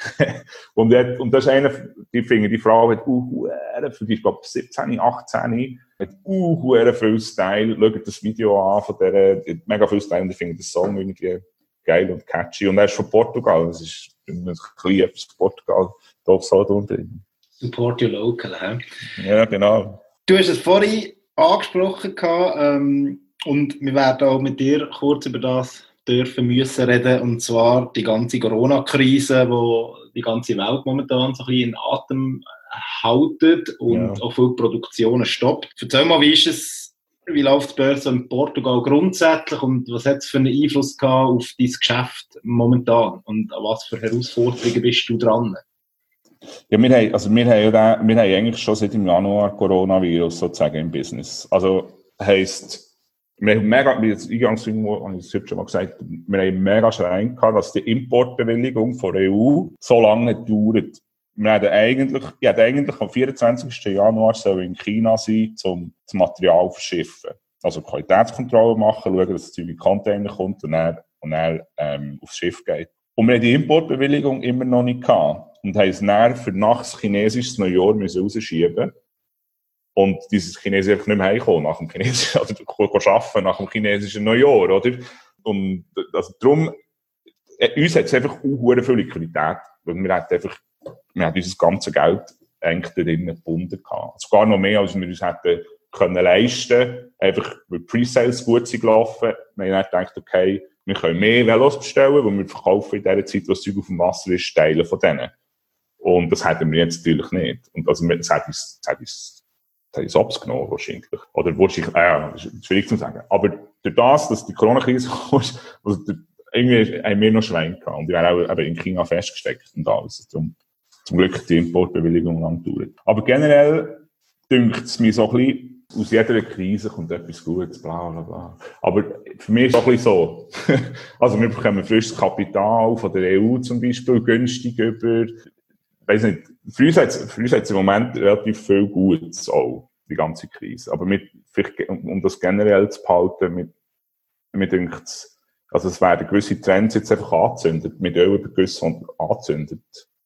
und, hat, und das ist einer, ich finde, die Frau hat uh, für die, ich glaube, siebzehn, achtzehn, hat uh, viel Style, schaut das Video an von der, mega viel Style, und ich finde den Song irgendwie geil und catchy. Und er ist von Portugal, das ist ein bisschen etwas von Portugal, da auf Solothurn drin. Support your local, hä? Ja, genau. Du hast es vorhin angesprochen, ähm, und wir werden auch mit dir kurz über das dürfen müssen reden, und zwar die ganze Corona-Krise, wo die ganze Welt momentan so ein bisschen in Atem haltet und ja. auch viele Produktionen stoppt. Erzähl mal, wie ist es, wie läuft die Börse in Portugal grundsätzlich und was hat es für einen Einfluss gehabt auf dein Geschäft momentan und an was für Herausforderungen bist du dran? Ja, wir haben, also wir haben, ja, wir haben eigentlich schon seit dem Januar Coronavirus sozusagen im Business. Also heisst, wir haben mega, wie jetzt eingangs irgendwo, habe ich es schon mal gesagt, wir haben mega Schreien gehabt, dass die Importbewilligung von der E U so lange dauert. Wir hätten eigentlich, ich hätte eigentlich am vierundzwanzigsten Januar soll in China sein, um das Material zu verschiffen. Also Qualitätskontrolle machen, schauen, dass das Zeug in Container kommt und dann, und dann ähm, aufs Schiff geht. Und wir haben die Importbewilligung immer noch nicht gehabt. Und haben es dann für nach das chinesisches Neujahr müssen rausschieben. Und dieses Chinesen einfach nicht mehr heimkommen nach dem chinesischen, oder arbeiten nach dem chinesischen Neujahr, oder? Und, also darum, äh, uns hat es einfach auch viel Liquidität. Weil wir hatten einfach, wir hatten unser ganzes Geld eigentlich da drinnen gebunden gehabt. Also gar noch mehr, als wir uns hätten können leisten, einfach, weil die Pre-Sales gut sind gelaufen. Wir haben dann gedacht, okay, wir können mehr Velos bestellen, weil wir verkaufen in der Zeit, was Zeug auf dem Wasser ist, Teile von denen. Und das hätten wir jetzt natürlich nicht. Und also, das hat uns, das hat uns, das hat uns abgenommen, wahrscheinlich. Oder wahrscheinlich, äh, das ist schwierig zu sagen. Aber durch das, dass die Corona-Krise kam, also, irgendwie haben wir noch Schwein gehabt. Und die werden auch eben in China festgesteckt und alles. Darum, zum Glück die Importbewilligung lang dauert. Aber generell dünkt es mir so ein bisschen, aus jeder Krise kommt etwas Gutes, bla, bla, bla. Aber für mich ist es auch ein bisschen so. Also, wir bekommen frisches Kapital von der E U zum Beispiel, günstig über, weiss nicht, für uns hat es, für uns hat es im Moment relativ viel Gutes auch, die ganze Krise. Aber mit, vielleicht, um das generell zu behalten, mit, mir denkt es, also es werden gewisse Trends jetzt einfach angezündet, mit Ölübergüssen angezündet.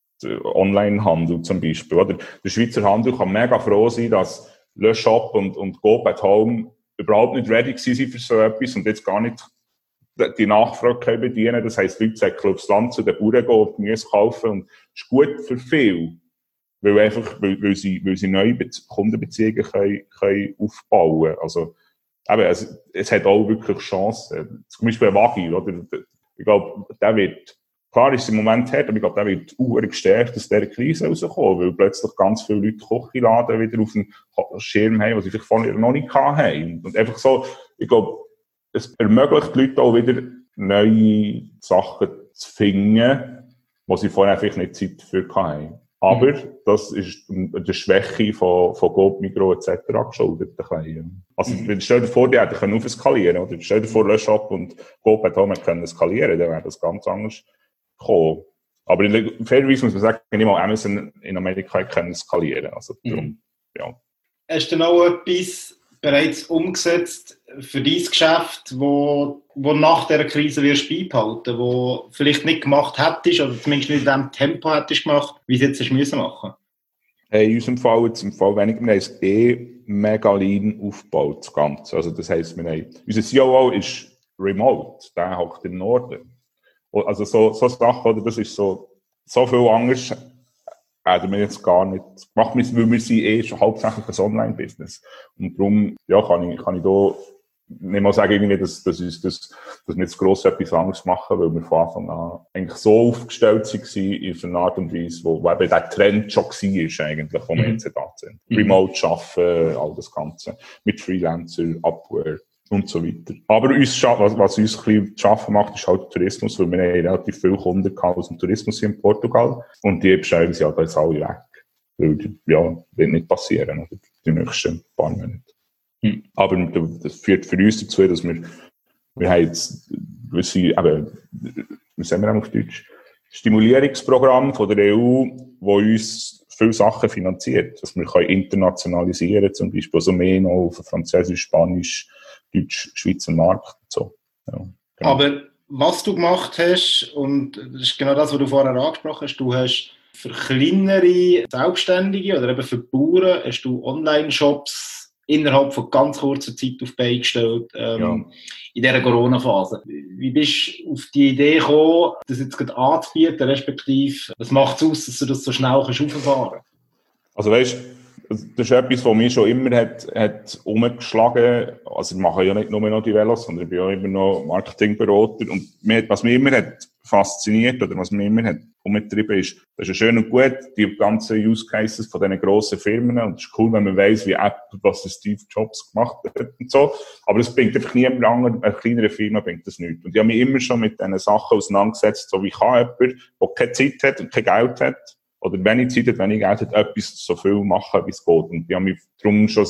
Onlinehandel zum Beispiel, oder? Der Schweizer Handel kann mega froh sein, dass Le Shop und, und Go at Home überhaupt nicht ready gewesen für so etwas und jetzt gar nicht die Nachfrage können bedienen. Das heisst, Leute säckeln aufs Land zu den Bauern gehen, Gemüse kaufen und das ist gut für viel. Weil einfach, weil, weil sie, weil sie neue Be- Kundenbeziehungen können, können aufbauen. Also, eben, es, es hat auch wirklich Chancen. Zum Beispiel ein Wagi, oder? Ich glaube, der wird, klar ist es im Moment hart, aber ich glaube, der wird auch gestärkt aus dieser Krise rauskommen, weil plötzlich ganz viele Leute Kochiladen wieder auf dem Schirm haben, was sie vielleicht vorher noch nicht hatten. Und einfach so, ich glaube, es ermöglicht die Leute auch wieder neue Sachen zu finden, wo sie vorher vielleicht nicht Zeit dafür hatten. Aber mhm. das ist der Schwäche von, von Coop, Migros et cetera geschuldet. Also, mhm. stell dir vor, die hätten können aufskalieren, oder? Stell dir vor, Le Shop und Coop at Home können skalieren, dann wäre das ganz anders gekommen. Aber in fairerweise muss man sagen, nicht mal Amazon in Amerika können skalieren. Also, darum, mhm. ja. Hast du noch etwas bereits umgesetzt für dein Geschäft, wo, wo nach dieser Krise wirst beibehalten, wo vielleicht nicht gemacht hättest oder zumindest nicht in dem Tempo hättest gemacht, wie es jetzt hast müssen machen? Hey, in unserem Fall, jetzt im Fall weniger, wir haben es eh mega lean aufgebaut, das Ganze. Also das heisst, wir haben, unser C O O ist remote, der hockt im Norden. Also so, so Sachen, oder, das ist so, so viel anders, hätten wir jetzt gar nicht gemacht, weil wir sind eh schon hauptsächlich ein Online-Business. Und darum, ja, kann ich, kann ich da nicht mal sagen, irgendwie, dass, dass, uns das, dass wir jetzt gross etwas anderes machen, weil wir von Anfang an eigentlich so aufgestellt waren, in einer Art und Weise, wo, wo eben der Trend schon war, eigentlich, wo wir jetzt da sind. Mhm. Remote arbeiten, all das Ganze. Mit Freelancer, Upwork und so weiter. Aber uns, was, was uns ein bisschen zu arbeiten macht, ist halt Tourismus, weil wir haben relativ viele Kunden aus dem Tourismus in Portugal. Und die bestellen sie halt jetzt alle weg. Weil, ja, wird nicht passieren, oder? Die nächsten paar Monate. Hm. Aber das führt für uns dazu, dass wir, wir haben jetzt gewisse, eben, wie sagen wir auf Deutsch, Stimulierungsprogramm von der E U, wo uns viele Sachen finanziert, dass wir können internationalisieren, zum Beispiel, also mehr noch auf Französisch, Spanisch, Deutsch, Schweizer Markt, so. Ja, genau. Aber was du gemacht hast, und das ist genau das, was du vorher angesprochen hast, du hast für kleinere Selbstständige oder eben für Bauern hast du Online-Shops innerhalb von ganz kurzer Zeit auf die Beine gestellt, ähm, ja. in dieser Corona-Phase. Wie bist du auf die Idee gekommen, das jetzt gerade anzubieten, respektive, was macht es aus, dass du das so schnell hochfahren kannst? Also weißt, das ist etwas, was mich schon immer hat, hat umgeschlagen. Also ich mache ja nicht nur noch die Velos, sondern ich bin ja immer noch Marketingberater. Und mir, was mich immer hat fasziniert oder was mich immer hat umgetrieben ist, das ist ja schön und gut, die ganzen Use Cases von diesen grossen Firmen. Und es ist cool, wenn man weiss, wie Apple, was Steve Jobs gemacht hat und so. Aber es bringt einfach niemand anderen, eine kleinere Firma bringt das nichts. Und ich habe mich immer schon mit diesen Sachen auseinandergesetzt, so wie kann jemand, der keine Zeit hat und kein Geld hat, oder wenig Zeit hat, wenig Geld hat, etwas so viel machen, wie es geht. Und ich habe mich darum schon seit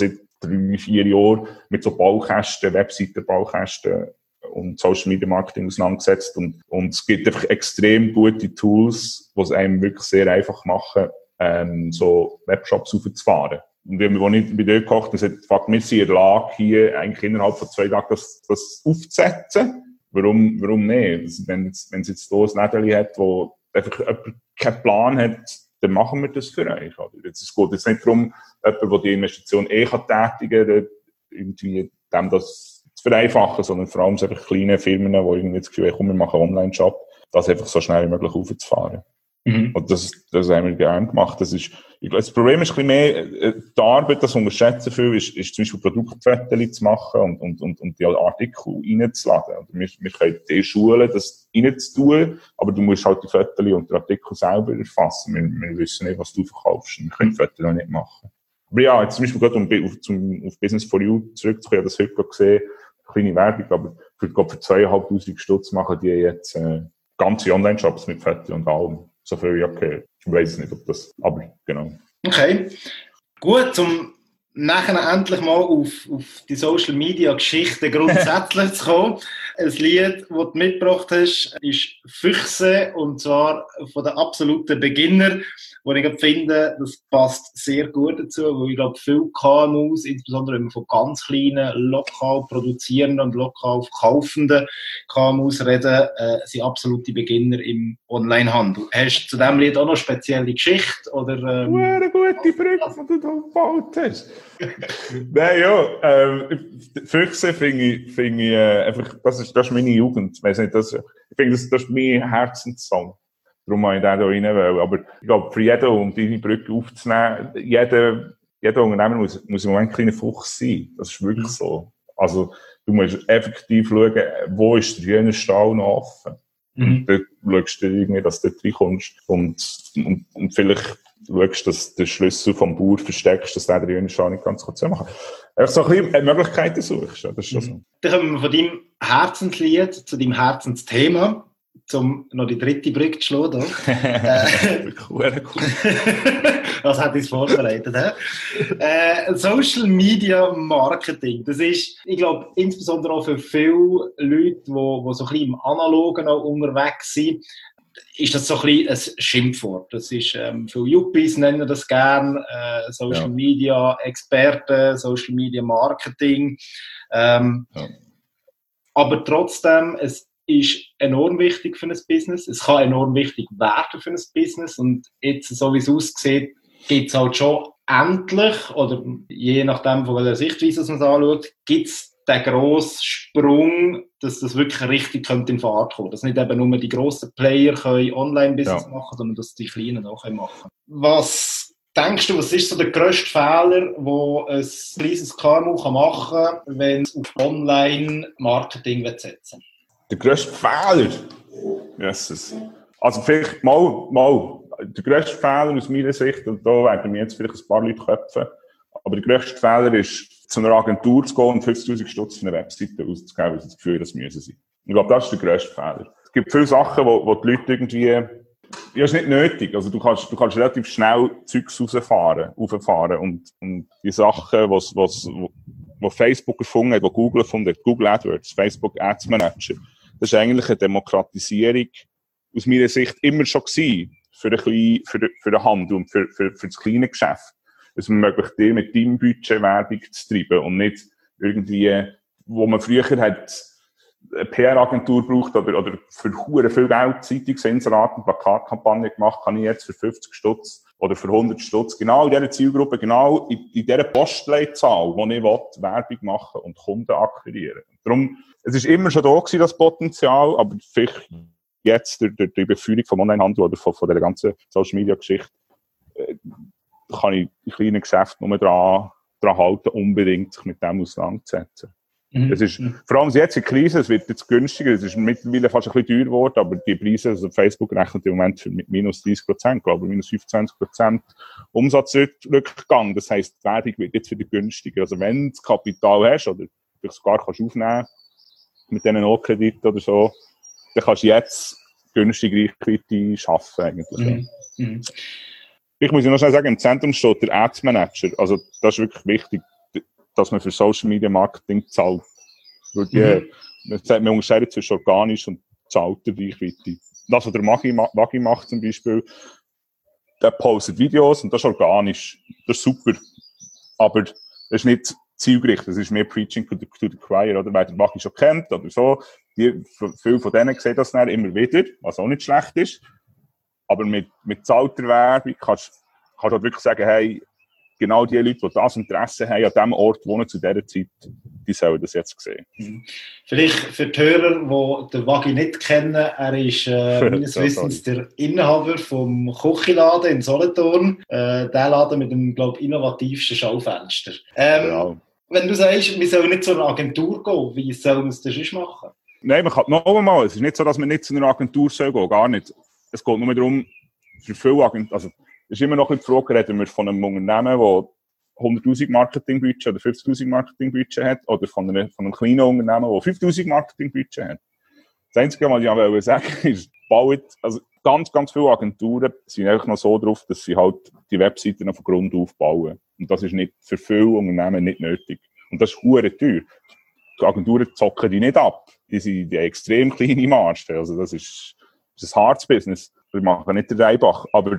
drei, vier Jahren mit so Baukästen, Webseiten-Baukästen und Social Media Marketing auseinandergesetzt und, und es gibt einfach extrem gute Tools, die es einem wirklich sehr einfach machen, ähm, so Webshops aufzufahren. Und wenn wir nicht bei dir gekocht, dann sagt, fuck, wir sind in der Lage, hier eigentlich innerhalb von zwei Tagen das, das aufzusetzen. Warum, warum nicht? Also wenn es wenn es jetzt hier ein Lädeli hat, wo einfach jemand keinen Plan hat, dann machen wir das für euch. Oder? Jetzt, es geht jetzt nicht darum, jemand, der die Investition eh kann tätigen kann, irgendwie dem das zu vereinfachen, sondern vor allem einfach kleine Firmen, die irgendwie das Gefühl haben, komm, wir machen einen Online-Shop, das einfach so schnell wie möglich aufzufahren. Mhm. Und das, das haben wir gerne gemacht. Das ist, ich glaube, das Problem ist ein bisschen mehr, die Arbeit, das unterschätzen viel, ist, ist zum Beispiel Produktfotos zu machen und, und, und, und die Artikel reinzuladen. Und wir, wir können die schulen, das reinzutun, aber du musst halt die Fotos und die Artikel selber erfassen. Wir, wir wissen nicht, was du verkaufst. Wir können die Fotos noch nicht machen. Aber ja, jetzt zum Beispiel gerade um auf, zum, auf Business for You zurückzukommen, ich habe das heute gesehen, kleine Werbung, aber für, glaub, für zweieinhalbtausend Stutz machen die jetzt äh, ganze Online-Shops mit Fotos und allem. So viel, okay. Ich weiß nicht, ob das, aber genau. Okay. Gut, zum nachher endlich mal auf, auf die Social Media Geschichte grundsätzlich zu kommen. Ein Lied, das du mitgebracht hast, ist Füchse, und zwar von den absoluten Beginner, wo ich finde, das passt sehr gut dazu, weil ich glaube, viele K M Us, insbesondere wenn wir von ganz kleinen, lokal produzierenden und lokal verkaufenden K M Us reden, äh, sind absolute Beginner im Onlinehandel. Hast du zu diesem Lied auch noch eine spezielle Geschichte? Oder, ähm, eine gute Brücke, die du da gebaut hast. Nein, ja, ähm, Füchse finde ich, find ich äh, einfach, das ist, das ist meine Jugend. Ich weiss nicht, das, ich finde, das, das ist mein Herzenssong. Darum habe ich den da rein wollen. Aber ich glaube, für jeden, um deine Brücke aufzunehmen, jeder, jeder Unternehmer muss, muss im Moment ein kleiner Fuchs sein. Das ist wirklich so. Also, du musst effektiv schauen, wo ist der Hühnerstall noch offen. Mhm. Dort schaust du irgendwie, dass du dort reinkommst. Und, und, und vielleicht schaust, dass du den Schlüssel vom Bauer versteckst, dass der den Hühnerstall nicht ganz zu machen kann. Einfach so ein bisschen Möglichkeiten suchst. Das ist schon so. Dann kommen wir von deinem Herzenslied zu deinem Herzensthema, um noch die dritte Brücke zu schlagen. äh, cool. Was hat uns vorbereitet? äh, Social Media Marketing. Das ist, ich glaube, insbesondere auch für viele Leute, die, die so ein bisschen im Analogen auch unterwegs sind, ist das so ein bisschen ein Schimpfwort. Das ist, ähm, viele Yuppies nennen das gern, äh, Social ja. Media Experten, Social Media Marketing. Ähm, ja. Aber trotzdem, es ist enorm wichtig für ein Business. Es kann enorm wichtig werden für ein Business. Und jetzt, so wie es aussieht, gibt es halt schon endlich, oder je nachdem, von welcher Sichtweise man es anschaut, gibt es den grossen Sprung, dass das wirklich richtig in Fahrt kommt. Dass nicht eben nur die grossen Player können Online-Business ja. machen, sondern dass die Kleinen auch machen können. Was denkst du, was ist so der grösste Fehler, den ein kleines K M U machen kann, wenn es auf Online-Marketing setzen will? Der grösste Fehler? Jesus. Also vielleicht mal, mal. Der grösste Fehler aus meiner Sicht, und da werden mir jetzt vielleicht ein paar Leute köpfen, aber der grösste Fehler ist, zu einer Agentur zu gehen und fünfzigtausend Stutz für eine Webseite auszugeben, weil sie das Gefühl, das müssen sie. Ich glaube, das ist der grösste Fehler. Es gibt viele Sachen, wo, wo die Leute irgendwie, ja, ist nicht nötig. Also du kannst, du kannst relativ schnell Zeugs rausfahren, rauffahren und, und die Sachen, was, was, wo, wo Facebook erfunden hat, wo Google erfunden hat, Google AdWords, Facebook Ads Manager, das ist eigentlich eine Demokratisierung aus meiner Sicht immer schon gewesen, für den, kleinen, für den, für den Handel und für, für, für das kleine Geschäft. Es ermöglicht dir, mit deinem Budget Werbung zu treiben und nicht irgendwie, wo man früher hat, eine P R-Agentur braucht oder, oder für hure viel Geld Zeitungsinserate, Plakatkampagne gemacht, kann ich jetzt für fünfzig Stutz oder für hundert Stutz genau in dieser Zielgruppe, genau in, in dieser Postleitzahl, wo ich will, Werbung machen und Kunden akquirieren. Darum, es ist immer schon da gewesen, das Potenzial, aber vielleicht jetzt durch, durch die Überführung vom Onlinehandel oder von, von der ganzen Social-Media-Geschichte äh, kann ich die kleinen Geschäfte nur dran, dran halten, unbedingt sich mit dem auseinanderzusetzen. Mhm. Es ist, vor allem jetzt in der Krise, es wird jetzt günstiger, es ist mittlerweile fast ein bisschen teuer geworden, aber die Preise, also Facebook rechnet im Moment mit minus dreißig Prozent, glaube ich, minus fünfundzwanzig Prozent Umsatzrückgang. Das heisst, die Werbung wird jetzt wieder günstiger. Also wenn du das Kapital hast, oder vielleicht sogar kannst aufnehmen, mit diesen No-Krediten oder so, dann kannst du jetzt günstige Reichweite schaffen, eigentlich. Mhm. Mhm. Ich muss ja noch schnell sagen, im Zentrum steht der Ads Manager. Also, das ist wirklich wichtig. dass man für Social Media Marketing zahlt. Weil die, mhm. man sagt, man unterscheidet zwischen organisch und zahlter Reichweite. Das, was der Magi, Magi macht zum Beispiel, der postet Videos und das ist organisch. Das ist super. Aber das ist nicht zielgerichtet, das ist mehr Preaching to the, to the Choir, oder? Wer den Magi schon kennt oder so. Die, viele von denen sehen das dann immer wieder, was auch nicht schlecht ist. Aber mit, mit zahlter Werbung kannst du halt wirklich sagen, hey, genau die Leute, die das Interesse haben, an dem Ort wohnen zu dieser Zeit, die sollen das jetzt sehen. Vielleicht für die Hörer, die den Wagi nicht kennen, er ist äh, meines Wissens der Inhaber vom Kochiladen in Solothurn. Äh, der Laden mit dem, glaube ich, innovativsten Schaufenster. Ähm, ja. Wenn du sagst, wir sollen nicht zu einer Agentur gehen, wie sollen wir es denn sonst machen? Nein, man kann noch einmal. Es ist nicht so, dass man nicht zu einer Agentur soll gehen, gar nicht. Es geht nur darum, für viele Agenturen, also es ist immer noch ein die Frage, reden wir von einem Unternehmen, das hunderttausend Marketingbudget oder fünfzigtausend Marketingbudget hat, oder von einem, von einem kleinen Unternehmen, das fünftausend Marketingbudget hat. Das Einzige, was ich auch sagen wollte, ist, baut, also ganz, ganz viele Agenturen sind einfach noch so drauf, dass sie halt die Webseiten von Grund auf bauen. Und das ist nicht, für viele Unternehmen nicht nötig. Und das ist verdammt teuer. Die Agenturen zocken die nicht ab. Die sind die extrem kleine Marge. Also das ist, das ist ein hartes Business. Wir machen nicht den Reibach, aber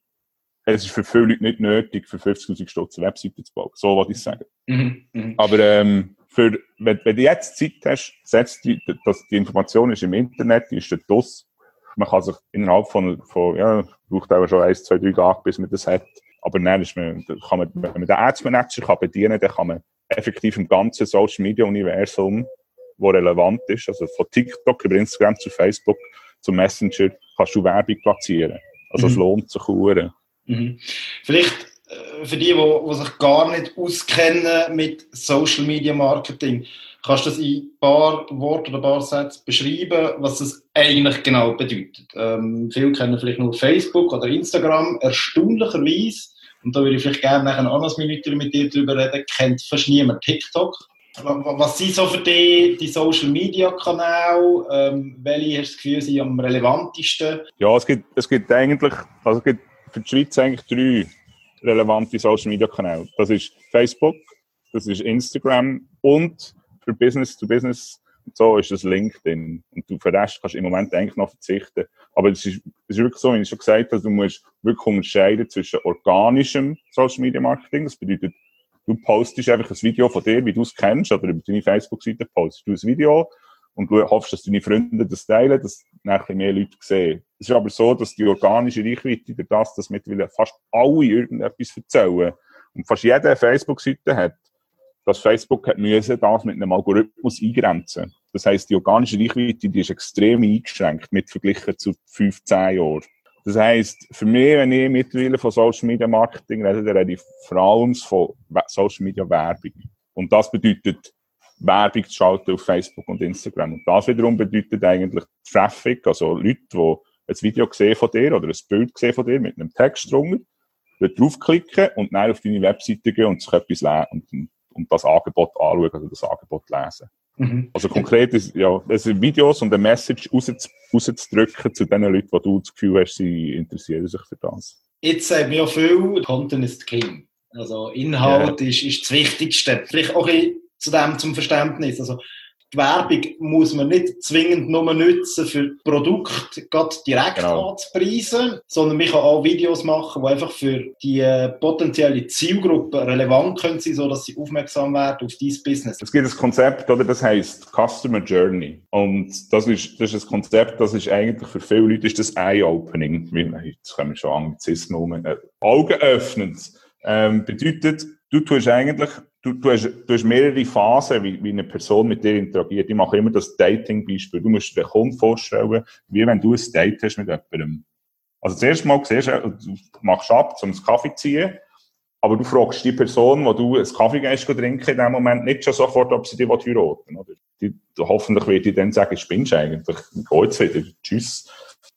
es ist für viele Leute nicht nötig, für fünfzigtausend Stutz eine Webseite zu bauen. So wollte ich sagen. Mhm, mh. Aber ähm, für, wenn, wenn du jetzt Zeit hast, setzt die, dass die Information ist im Internet, die ist dort draus. Man kann sich innerhalb von, von ja, braucht auch schon eins, zwei, drei Tage, bis man das hat. Aber dann ist man, kann man, wenn man den Ads Manager kann bedienen, dann kann man effektiv im ganzen Social Media Universum, wo relevant ist, also von TikTok über Instagram zu Facebook, zu Messenger, kannst du Werbung platzieren. Also mhm. es lohnt sich sehr. Mhm. Vielleicht äh, für die, die, die sich gar nicht auskennen mit Social Media Marketing, kannst du das in ein paar Worten oder ein paar Sätzen beschreiben, was das eigentlich genau bedeutet? Ähm, viele kennen vielleicht nur Facebook oder Instagram, erstaunlicherweise, und da würde ich vielleicht gerne nachher auch noch ein Minuten mit dir darüber reden, kennt fast niemand TikTok. Was sind so für dich die Social Media Kanäle? Ähm, welche hast du das Gefühl, sind am relevantesten? Ja, es gibt, es gibt eigentlich, also es gibt für die Schweiz eigentlich drei relevante Social Media Kanäle. Das ist Facebook, das ist Instagram und für Business to Business und so ist das LinkedIn. Und du für den Rest kannst du im Moment eigentlich noch verzichten. Aber es ist, es ist wirklich so, wie ich schon gesagt habe, du musst wirklich unterscheiden zwischen organischem Social Media Marketing. Das bedeutet, du postest einfach ein Video von dir, wie du es kennst, oder über deine Facebook-Seite postest du ein Video und du hoffst, dass deine Freunde das teilen, dass nachher mehr Leute sehen. Es ist aber so, dass die organische Reichweite durch das, dass mittlerweile fast alle irgendetwas erzählen und fast jede eine Facebook-Seite hat, dass Facebook hat müssen das mit einem Algorithmus eingrenzen. Das heisst, die organische Reichweite, die ist extrem eingeschränkt mit verglichen zu fünfzehn Jahren. Das heisst, für mich, wenn ich mittlerweile von Social Media Marketing rede, dann rede ich vor allem von Social Media Werbung. Und das bedeutet, Werbung zu schalten auf Facebook und Instagram. Und das wiederum bedeutet eigentlich Traffic, also Leute, die ein Video sehen von dir oder ein Bild sehen von dir mit einem Text drunter, dort draufklicken und dann auf deine Webseite gehen und sich etwas lesen und, und das Angebot anschauen oder das Angebot lesen. Mhm. Also konkret ist, ja, es sind Videos und eine Message raus, rauszudrücken zu den Leuten, die du das Gefühl hast, sie interessieren sich für das. Jetzt sagen wir ja viel, Content ist King. Also Inhalt yeah. ist, ist das Wichtigste. Vielleicht auch ein bisschen zu dem zum Verständnis. Also die Werbung muss man nicht zwingend nur nutzen, für Produkte gerade direkt genau. anzupreisen, sondern man kann auch Videos machen, die einfach für die potenzielle Zielgruppe relevant können sein, sodass sie aufmerksam werden auf dein Business. Es gibt ein Konzept, oder, das heisst Customer Journey. Und das ist, das ist ein Konzept, das ist eigentlich für viele Leute ist das Eye-Opening. Jetzt können wir schon Anglizismen um. Äh, Augen öffnend. Ähm, bedeutet, du tust eigentlich, du, du, hast, du hast mehrere Phasen, wie, wie eine Person mit dir interagiert. Ich mache immer das Dating-Beispiel. Du musst dir den Kunden vorstellen, wie wenn du ein Date hast mit jemandem. Also zuerst mal siehst du, du machst ab, um einen Kaffee zu ziehen, aber du fragst die Person, wo du einen Kaffee gehst trinken, in dem Moment nicht schon sofort, ob sie dich heiraten will. Die, hoffentlich wird die dann sagen, spinnst du eigentlich? Ich gehe jetzt wieder. Tschüss.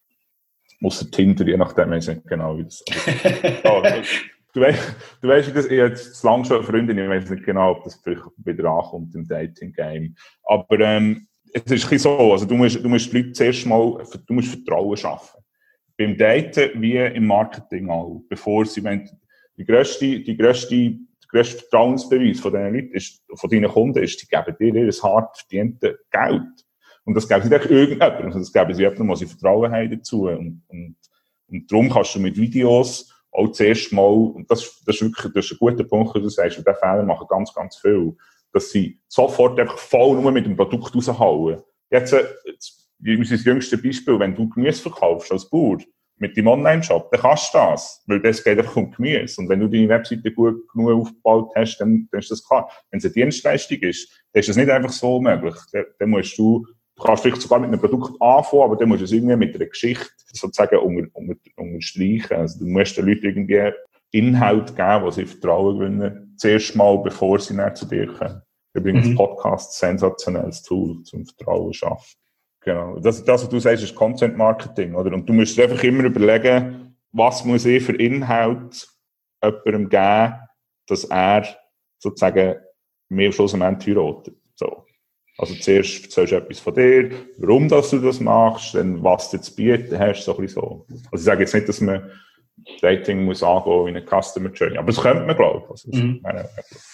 Ausser Tinder, je nachdem, ich weiß nicht genau, wie das aber, Du weißt, du weißt, ich habe jetzt lange schon eine Freundin, ich weiß nicht genau, ob das vielleicht wieder ankommt im Dating-Game. Aber ähm, es ist ein bisschen so, also du musst, du musst die Leute zuerst mal, du musst Vertrauen schaffen. Beim Daten wie im Marketing auch. Bevor sie, wenn die grösste, die grösste, der grösste Vertrauensbeweis von diesen Leuten, ist, von deinen Kunden, ist, die geben dir ihr hart verdientes Geld. Und das geben sie nicht irgendjemandem, sondern das geben sie jemandem, der sie Vertrauen haben dazu. Und, und, und darum kannst du mit Videos auch zuerst mal, und das, das ist wirklich, das ist ein guter Punkt, was du sagst, und diesen Fehler machen ganz, ganz viel, dass sie sofort einfach voll nur mit dem Produkt raushauen. Jetzt, jetzt unser jüngstes Beispiel, wenn du Gemüse verkaufst als Bauer, mit deinem Online-Shop, dann kannst du das. Weil das geht einfach um Gemüse. Und wenn du deine Webseite gut genug aufgebaut hast, dann, dann ist das klar. Wenn es eine Dienstleistung ist, dann ist das nicht einfach so möglich. Dann, dann musst du, du kannst vielleicht sogar mit einem Produkt anfangen, aber dann musst du es irgendwie mit einer Geschichte sozusagen unter, unter, unterstreichen. Also du musst den Leuten irgendwie Inhalt geben, die sie Vertrauen gewinnen. Zuerst mal, bevor sie näher zu dir kommen. Übrigens, mhm. Podcast, sensationelles Tool zum Vertrauen schaffen. Genau. Das, das, was du sagst, ist Content Marketing, oder? Und du musst einfach immer überlegen, was muss ich für Inhalt jemandem geben, dass er sozusagen mir am Schluss am Ende heiratet. So. Also zuerst erzählst du etwas von dir, warum dass du das machst, dann was du zu bieten hast, so ein bisschen so. Also ich sage jetzt nicht, dass man Dating muss angehen in eine Customer Journey, aber das könnte man, glaube ich. Also, mhm. meine,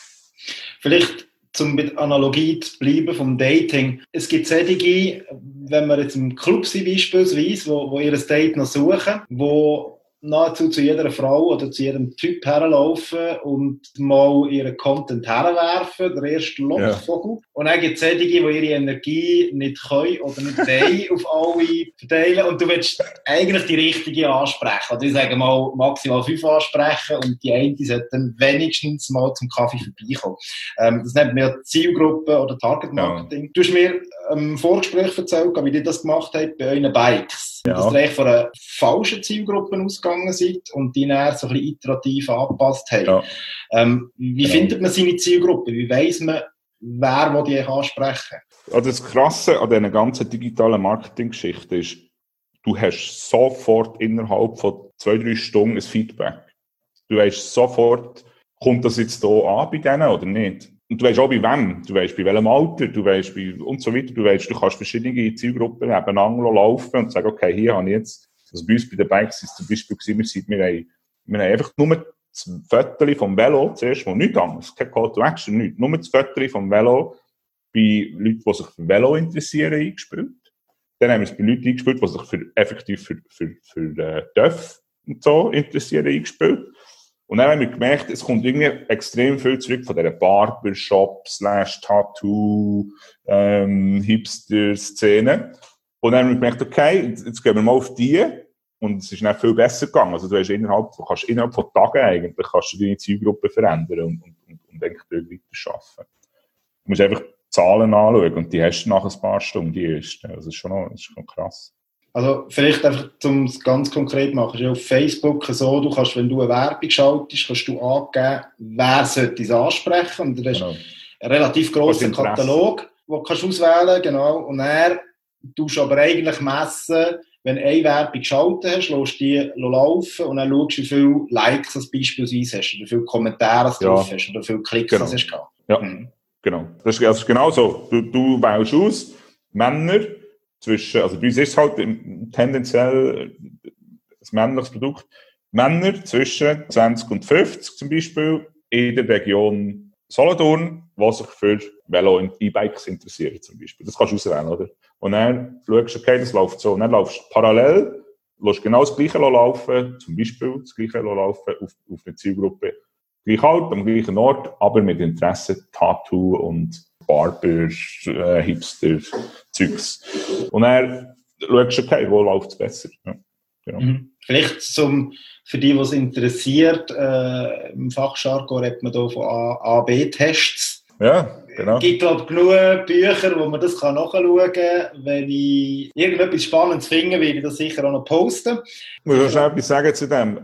Vielleicht zum mit Analogie zu bleiben vom Dating. Es gibt solche, wenn wir jetzt im Club sind beispielsweise, wo, wo ihr ein Date noch suchen, wo nahezu zu jeder Frau oder zu jedem Typ herlaufen und mal ihren Content herwerfen, der erste Lockvogel. Ja. Und dann gibt es solche, die ihre Energie nicht können oder nicht wollen auf alle verteilen. Und du willst eigentlich die richtige ansprechen. Oder ich sage mal maximal fünf ansprechen und die eine sollte dann wenigstens mal zum Kaffee vorbeikommen. Ähm, das nennt man ja Zielgruppe oder Target Marketing. Ja. Du hast mir im ähm, Vorgespräch erzählt, wie ihr das gemacht habt bei euren Bikes. Ja. Dass ihr eigentlich von einer falschen Zielgruppe ausgegangen seid und die dann so ein bisschen iterativ angepasst habt. Ja. Ähm, wie genau. findet man seine Zielgruppe? Wie weiss man, wer die ansprechen? Also das Krasse an dieser ganzen digitalen Marketing-Geschichte ist, du hast sofort innerhalb von zwei, drei Stunden ein Feedback. Du weißt sofort, kommt das jetzt hier an bei denen oder nicht? Und du weißt auch bei wem, du weißt bei welchem Alter, du weißt bei und so weiter, du weißt, du kannst verschiedene Zielgruppen nebeneinander laufen und sagen, okay, hier habe ich jetzt, also bei uns bei den Bikes ist zum Beispiel gewesen, wir, sind, wir, haben, wir haben einfach nur das Foto vom Velo, zuerst mal nichts anderes, kein Call to Action, nichts, nur das Foto vom Velo bei Leuten, die sich für Velo interessieren, eingespielt. Dann haben wir es bei Leuten eingespielt, die sich für, effektiv für, für, für, für äh, T Ö F und so interessieren, eingespielt. Und dann haben wir gemerkt, es kommt irgendwie extrem viel zurück von dieser Barbershop, slash Tattoo, ähm, Hipster-Szene. Und dann haben wir gemerkt, okay, jetzt, jetzt gehen wir mal auf die. Und es ist dann viel besser gegangen. Also du hast innerhalb, du kannst innerhalb von Tagen eigentlich, kannst du deine Zielgruppe verändern und, und, und, und eigentlich dort weiter arbeiten. Du musst einfach Zahlen anschauen und die hast du nach ein paar Stunden, die ersten. Also das ist schon noch, das ist schon krass. Also vielleicht einfach, um es ganz konkret zu machen, ist ja auf Facebook so, du kannst, wenn du eine Werbung schaltest, kannst du angeben, wer sollte es ansprechen. Und du hast genau. einen relativ grossen Katalog, den du kannst auswählen, genau. Und dann tust du aber eigentlich messen, wenn du eine Werbung geschaltet hast, lässt du die laufen und dann schaust du, wie viele Likes du beispielsweise hast, oder wie viele Kommentare du ja. drauf hast, oder wie viele Klicks genau. du hast gehabt. Ja, mhm. genau. Das ist, das ist genau so. Du, du wählst aus, Männer, zwischen, also bei uns ist es halt tendenziell ein männliches Produkt. Männer zwischen zwanzig und fünfzig zum Beispiel in der Region Solothurn, die sich für Velo und E-Bikes interessieren zum Beispiel. Das kannst du auswählen, oder? Und dann schaust du, okay, das läuft so. Und dann laufst du parallel, lässt genau das Gleiche laufen, zum Beispiel das Gleiche laufen auf, auf eine Zielgruppe. Gleich alt, am gleichen Ort, aber mit Interesse Tattoo und Barber, äh, Hipster, Zeugs. Und dann schaust du, okay, wo läuft es besser. Ja, genau. Mhm. Vielleicht zum, für die, die es interessiert, äh, im Fachjargon redet man hier von A B Tests. Ja, genau. Es gibt, glaube ich, genug Bücher, wo man das kann nachschauen kann. Wenn ich irgendetwas Spannendes finde, werde ich das sicher auch noch posten. Ich muss noch etwas sagen zu dem.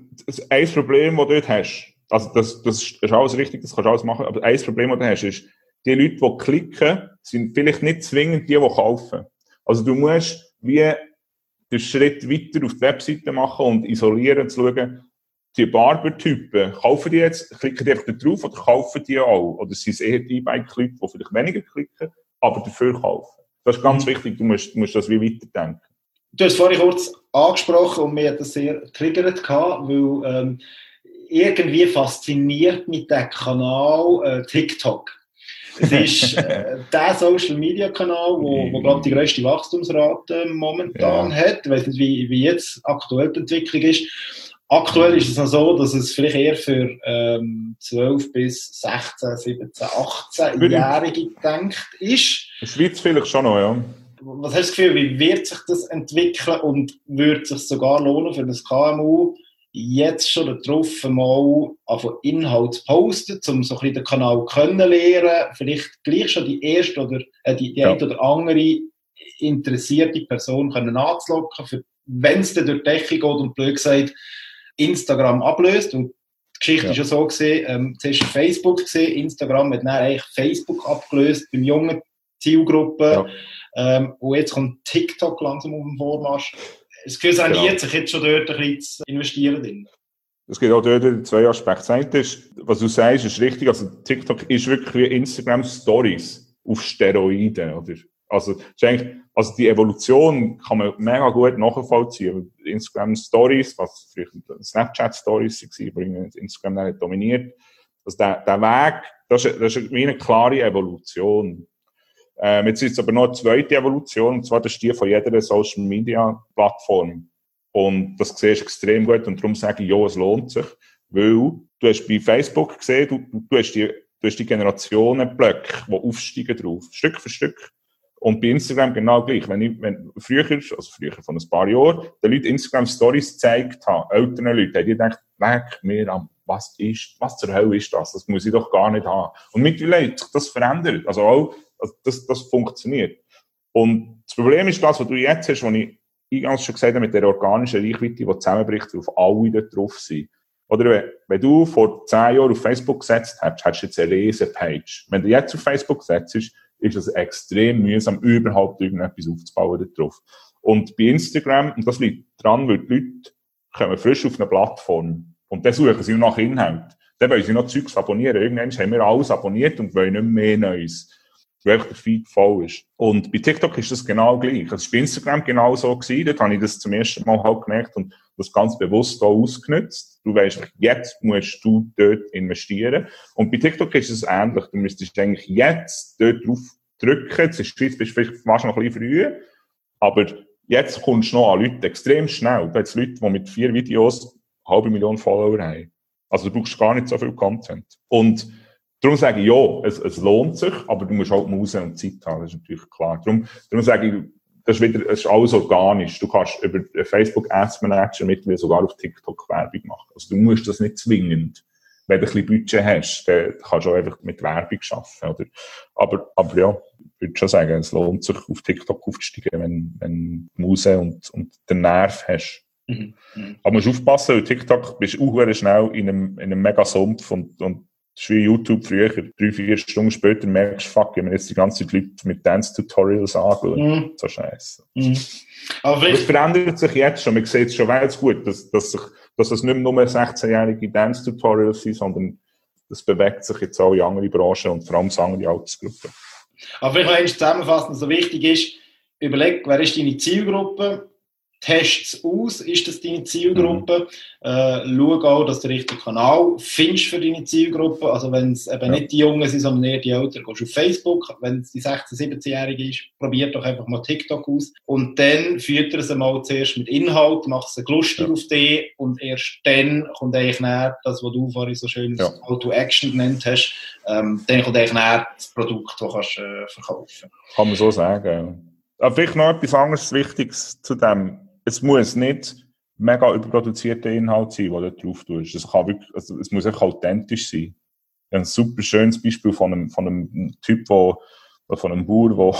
Ein Problem, das du dort hast, also das, das ist alles richtig, das kannst du alles machen, aber ein Problem, das du hast, ist, die Leute, die klicken, sind vielleicht nicht zwingend die, die kaufen. Also du musst wie den Schritt weiter auf die Webseite machen und isolieren, zu schauen, die Barber-Typen, kaufen die jetzt, klicken die einfach da drauf oder kaufen die auch? Oder sind es eher die E-Bike-Leute, die vielleicht weniger klicken, aber dafür kaufen? Das ist ganz mhm. wichtig, du musst, du musst das wie weiterdenken. Du hast vorhin kurz angesprochen und mir hat das sehr getriggert gehabt, weil ähm, irgendwie fasziniert mit dem Kanal äh, TikTok. Es ist äh, der Social-Media-Kanal, wo, wo glaube die grösste Wachstumsrate momentan ja. hat. Ich weiß nicht, wie, wie jetzt aktuell die Entwicklung ist. Aktuell ist es noch so, dass es vielleicht eher für ähm, zwölf bis sechzehn, siebzehn, achtzehn-Jährige gedacht ist. In der Schweiz vielleicht schon noch, ja. Was hast du das Gefühl, wie wird sich das entwickeln und würde es sich sogar lohnen für das K M U, jetzt schon darauf mal von Inhalt zu posten, um so ein bisschen den Kanal kennenzulernen, vielleicht gleich schon die erste oder äh, die, die ja. eine oder andere interessierte Person können anzulocken, für, wenn es dann durch die Decke geht und blöd gesagt Instagram ablöst. Und die Geschichte ja. ist ja so gesehen, ähm, zuerst Facebook gesehen, Instagram hat dann eigentlich Facebook abgelöst beim jungen Zielgruppen. Ja. Ähm, und jetzt kommt TikTok langsam auf den Vormarsch. Das Gefühl, es rentiert ja. sich jetzt schon dort ein bisschen zu investieren drin. Es gibt auch dort zwei Aspekte. Das eine ist, was du sagst, ist richtig. Also TikTok ist wirklich wie Instagram Stories auf Steroiden, oder? Also, ist eigentlich, also die Evolution kann man mega gut nachvollziehen. Instagram Stories, was früher Snapchat Stories waren, aber Instagram dann dominiert. Also der, der Weg, das ist, das ist wie eine klare Evolution. Ähm, jetzt ist es aber noch eine zweite Evolution, und zwar das ist die von jeder Social Media Plattform. Und das siehst du extrem gut, und darum sage ich, ja, es lohnt sich, weil du hast bei Facebook gesehen, du, du hast die, du hast die Generationenblöcke, die aufsteigen drauf, Stück für Stück. Und bei Instagram genau gleich. Wenn ich, wenn früher, also früher von ein paar Jahren, den Leuten Instagram Stories gezeigt habe, älteren Leuten, haben die gedacht, weg mir an, was ist, was zur Hölle ist das? Das muss ich doch gar nicht haben. Und mittlerweile hat sich das verändert. Also auch, also das, das funktioniert. Und das Problem ist das, was du jetzt hast, was ich eingangs schon gesagt habe, mit der organischen Reichweite, die zusammenbricht, auf alle dort drauf sind. Oder wenn, wenn du vor zehn Jahren auf Facebook gesetzt hast, hast du jetzt eine Lesepage. Wenn du jetzt auf Facebook setzt, ist es extrem mühsam, überhaupt irgendetwas aufzubauen dort drauf. Und bei Instagram, und das liegt dran, weil die Leute kommen frisch auf eine Plattform und dann suchen sie nach Inhalt. Dann wollen sie noch Zeugs abonnieren. Irgendwann haben wir alles abonniert und wollen nicht mehr Neues, weil der Feed voll ist. Und bei TikTok ist das genau gleich. Es war bei Instagram genau so gewesen. Dort habe ich das zum ersten Mal halt gemerkt und das ganz bewusst auch ausgenutzt. Du weisst, jetzt musst du dort investieren. Und bei TikTok ist es ähnlich. Du müsstest eigentlich jetzt dort drauf drücken. Jetzt ist Schweiz, bist du vielleicht fast noch ein bisschen früh. Aber jetzt kommst du noch an Leute extrem schnell. Da gibt es Leute, die mit vier Videos eine halbe Million Follower haben. Also du brauchst gar nicht so viel Content. Und darum sage ich, ja, es, es lohnt sich, aber du musst halt Muße und Zeit haben, das ist natürlich klar. Darum, darum sage ich, das ist wieder, es ist alles organisch. Du kannst über Facebook Ads Manager mittlerweile sogar auf TikTok Werbung machen. Also du musst das nicht zwingend. Wenn du ein bisschen Budget hast, dann kannst du auch einfach mit Werbung arbeiten, oder? Aber, aber ja, ich würde schon sagen, es lohnt sich, auf TikTok aufzusteigen, wenn, wenn du Muße und, und den Nerv hast. Mhm. Aber du musst aufpassen, weil TikTok bist du auch schnell in einem, in einem mega Sumpf und, und das ist wie YouTube früher, drei, vier Stunden später merkst du, fuck, ich mir jetzt die ganze Zeit Leute mit Dance-Tutorials anschauen. Mm. So scheiße. Mm. Aber es verändert sich jetzt schon, man sieht es schon weit gut, dass, dass, sich, dass es nicht mehr nur sechzehnjährige Dance-Tutorials sind, sondern das bewegt sich jetzt auch in andere Branchen und vor allem in andere Altersgruppen. Aber vielleicht noch eins zusammenfassend, so wichtig ist, überleg, wer ist deine Zielgruppe? Test es aus, ist das deine Zielgruppe? Mhm. Äh, schau auch, dass du den richtigen Kanal findest für deine Zielgruppe. Also wenn es eben ja. nicht die Jungen sind, sondern eher die Älteren, gehst du auf Facebook. Wenn es die sechzehn-, siebzehnjährige ist, probier doch einfach mal TikTok aus. Und dann fütter es mal zuerst mit Inhalt, mach es lustig ja. auf dich und erst dann kommt eigentlich näher das, was du vorhin so schön ja. Call to Action genannt hast, ähm, dann kommt eigentlich näher das Produkt, das kannst äh, verkaufen. Kann man so sagen. Aber vielleicht noch etwas anderes Wichtiges zu dem. Es muss nicht mega überproduzierter Inhalt sein, den du drauf tust. Es kann wirklich, also es muss echt authentisch sein. Ich habe ein super schönes Beispiel von einem, von einem Typ, wo, von einem Bauer,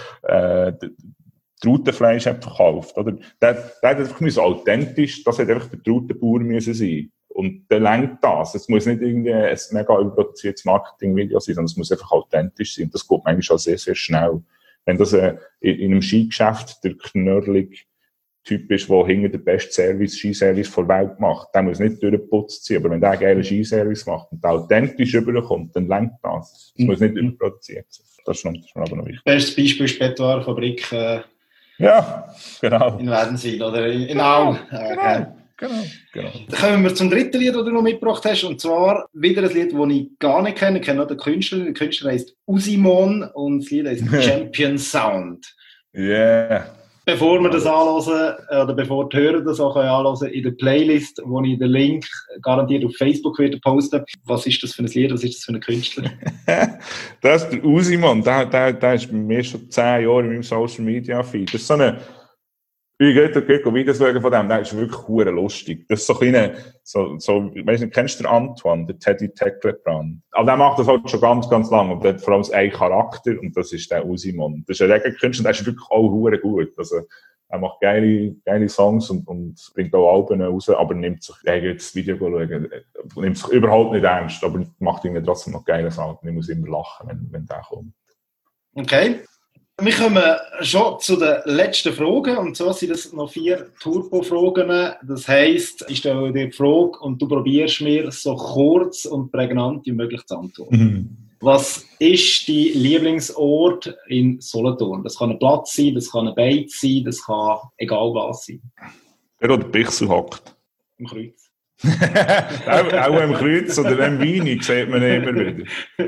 der, äh, Trautenfleisch hat verkauft, oder? Der, der hat einfach müssen authentisch, das hat einfach der Trautenbauer müssen sein. Und der lenkt das. Es muss nicht irgendwie ein mega überproduziertes Marketing-Video sein, sondern es muss einfach authentisch sein. Und das geht manchmal schon sehr, sehr schnell. Wenn das äh, in einem Skigeschäft der knörrige Typ ist, der hinter den besten Service, Skiservice der Welt macht, der muss nicht durchgeputzt sein. Aber wenn der einen geilen Skiservice macht und der authentisch rüberkommt, dann lenkt das. Es mhm. muss nicht überproduziert sein. Das ist, noch, das ist aber noch wichtig. Bestes Beispiel ist Betonfabrik äh, ja, genau. in Wädenswil oder in, in Aue. Genau. Äh, Genau, genau. Dann kommen wir zum dritten Lied, das du noch mitgebracht hast, und zwar wieder ein Lied, das ich gar nicht kenne. Ich kenne noch den Künstler. Der Künstler heisst Usimon und das Lied heisst Champion Sound. Yeah. Bevor wir das anhören, oder bevor die Hörer das auch anhören, in der Playlist, wo ich den Link garantiert auf Facebook wieder posten, was ist das für ein Lied, was ist das für ein Künstler? Das ist der Usimon, der, der, der ist bei mir schon zehn Jahre in meinem Social Media Feed. Das ist so eine, ich gehe da Videos schauen von dem, der ist wirklich hure lustig. Das ist so ein kleiner, so, so, ich weiss nicht, kennst du den Antoine, der Teddy Tecklebrand? Aber der macht das halt schon ganz, ganz lange und der hat vor allem einen Charakter und das ist der Usimon. Das ist ein Reggae-Künstler, der ist wirklich auch hure gut. Also, er macht geile, geile Songs und, und bringt auch Alben raus, aber nimmt sich, er geht das Video schauen, nimmt sich überhaupt nicht ernst, aber macht irgendwie trotzdem noch geile Sachen. Ich muss immer lachen, wenn, wenn der kommt. Okay. Wir kommen schon zu den letzten Fragen, und zwar sind das noch vier Turbo-Fragen. Das heisst, ich stelle dir die Frage und du probierst mir so kurz und prägnant wie möglich zu antworten. Mhm. Was ist dein Lieblingsort in Solothurn? Das kann ein Platz sein, das kann ein Beiz sein, das kann egal was sein. Der, wo der Bichsel hockt. Im Kreuz. auch, auch im Kreuz oder im Weini sieht man immer wieder.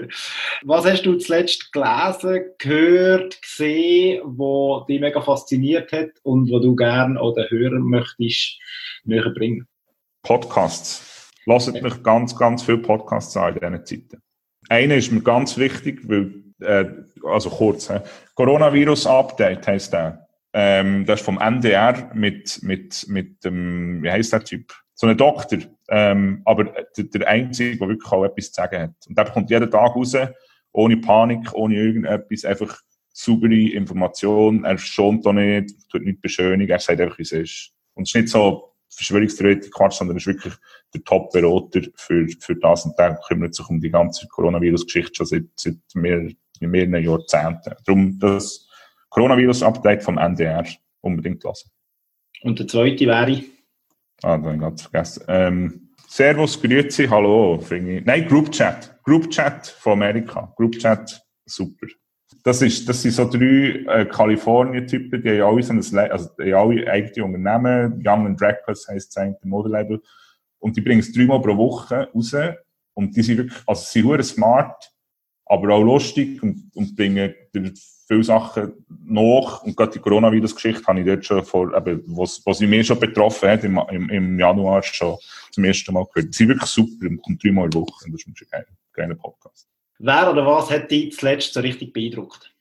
Was hast du zuletzt gelesen, gehört, gesehen, was dich mega fasziniert hat und was du gerne auch den Hörern möchtest näher bringen? Podcasts. Hört mich ganz, ganz viele Podcasts an in diesen Zeiten. Einer ist mir ganz wichtig, weil, äh, also kurz, äh, Coronavirus-Update heisst der. Ähm, das ist vom N D R mit, mit, mit dem, wie heisst der Typ? So ein Doktor, ähm, aber der, der Einzige, der wirklich auch etwas zu sagen hat. Und der bekommt jeden Tag raus, ohne Panik, ohne irgendetwas, einfach saubere Information. Er schont auch nicht, tut nicht beschönigen, er sagt einfach, wie es ist. Und es ist nicht so Verschwörungstheoretik Quatsch, sondern er ist wirklich der Top-Berater für, für das. Und der kümmert sich um die ganze Coronavirus-Geschichte schon seit, seit mehr, mehreren Jahrzehnten. Darum das Coronavirus-Update vom N D R unbedingt lassen. Und der zweite wäre? Ah, da habe ich ganz vergessen. Ähm, Servus, Grüezi, Hallo. Finde ich. Nein, Group Chat. Group Chat von Amerika. Group Chat, super. Das, ist, das sind so drei äh, Kalifornien-Typen, die haben alle, so ein Le- also, die haben alle eigene Unternehmen. Young and Reckless heisst es eigentlich, Modelabel. Und die bringen es dreimal pro Woche raus. Und die sind wirklich, also sie sind sehr smart, aber auch lustig und, und bringen viele Sachen nach. Und gerade die Coronavirus-Geschichte habe ich dort schon vor, eben, was, was mich schon betroffen hat, im, im, im Januar schon zum ersten Mal gehört. Sie sind wirklich super und kommt dreimal in der Woche. Das ist ein geiler, geiler Podcast. Wer oder was hat dich zuletzt so richtig beeindruckt?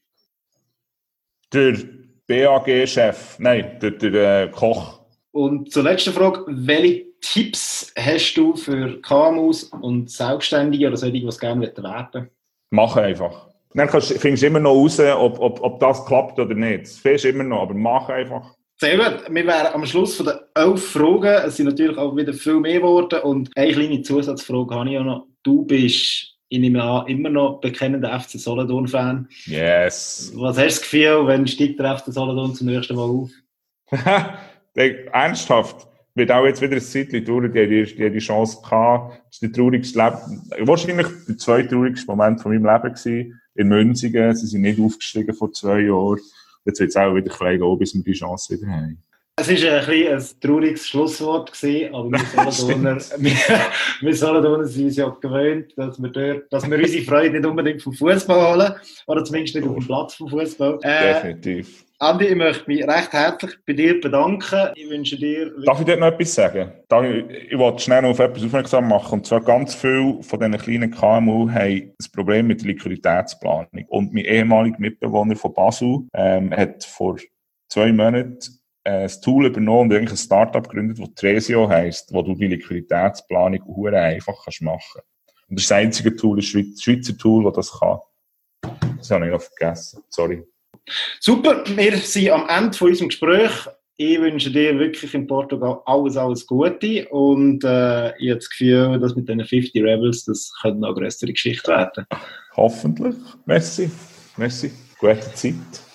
Der B A G-Chef, nein, der, der äh, Koch. Und zur letzten Frage, welche Tipps hast du für K M Us und Selbstständige oder solche, die es gerne werden möchten? Mach einfach. Dann kannst, findest du immer noch raus, ob, ob, ob das klappt oder nicht. Das findest du immer noch, aber mach einfach. Sehr gut. Wir wären am Schluss von den elf Fragen. Es sind natürlich auch wieder viel mehr geworden. Und eine kleine Zusatzfrage habe ich auch noch. Du bist, ich nehme an, immer noch bekennender F C Solothurn-Fan. Yes. Was hast du das Gefühl, wenn steigt der F C Solothurn zum nächsten Mal auf? Ernsthaft? Wird auch jetzt wieder ein Zeitchen dauern, die, die, die, die Chance gehabt. Das ist der traurigste Leben, wahrscheinlich der zweittraurigste Moment von meinem Leben gewesen. In Münzigen, sie sind nicht aufgestiegen vor zwei Jahren. Jetzt wird es auch wieder klein gehen, bis wir die Chance wieder haben. Es war ein, ein trauriges Schlusswort gewesen, aber wir Solothurner, wir, wir Solothurner sind uns ja gewöhnt, dass wir, dort, dass wir unsere Freude nicht unbedingt vom Fußball holen, oder zumindest nicht auf dem Platz vom Fußball. Äh, Definitiv. Andi, ich möchte mich recht herzlich bei dir bedanken. Ich wünsche dir... Darf ich dort noch etwas sagen? Ich, ich wollte schnell noch auf etwas aufmerksam machen. Und zwar ganz viele von diesen kleinen K M U haben ein Problem mit der Liquiditätsplanung. Und mein ehemaliger Mitbewohner von Basel ähm, hat vor zwei Monaten äh, ein Tool übernommen und eigentlich ein Startup gegründet, das Tresio heisst, wo du die Liquiditätsplanung sehr einfach kannst machen. Und das ist das einzige Tool, das Schweizer Tool, das das kann. Das habe ich noch vergessen. Sorry. Super, wir sind am Ende von unserem Gespräch. Ich wünsche dir wirklich in Portugal alles, alles Gute und äh, ich habe das Gefühl, dass mit den fünfzig Rebels das könnte noch eine grössere Geschichte werden. Hoffentlich. Merci. Merci. Gute Zeit.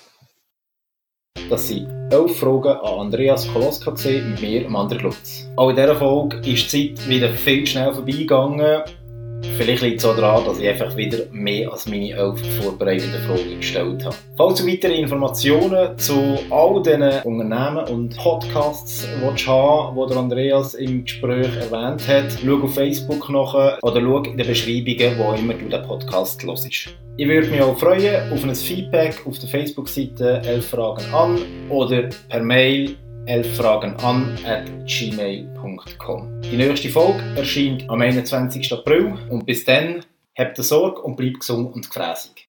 Das waren elf Fragen an Andreas Koloska mit mir, Mandre Glutz. Auch in dieser Folge ist die Zeit wieder viel schnell vorbeigegangen. Vielleicht liegt es auch daran, dass ich einfach wieder mehr als meine elf vorbereiteten Fragen gestellt habe. Falls du weitere Informationen zu all diesen Unternehmen und Podcasts willst haben, die der Andreas im Gespräch erwähnt hat, schau auf Facebook nach oder schau in den Beschreibungen, wo immer du den Podcast hörst. Ich würde mich auch freuen auf ein Feedback auf der Facebook-Seite elf Fragen an oder per Mail elf fragen an at gmail punkt com. Die nächste Folge erscheint am einundzwanzigsten April und bis dann, habt Sorge und bleibt gesund und gefräßig.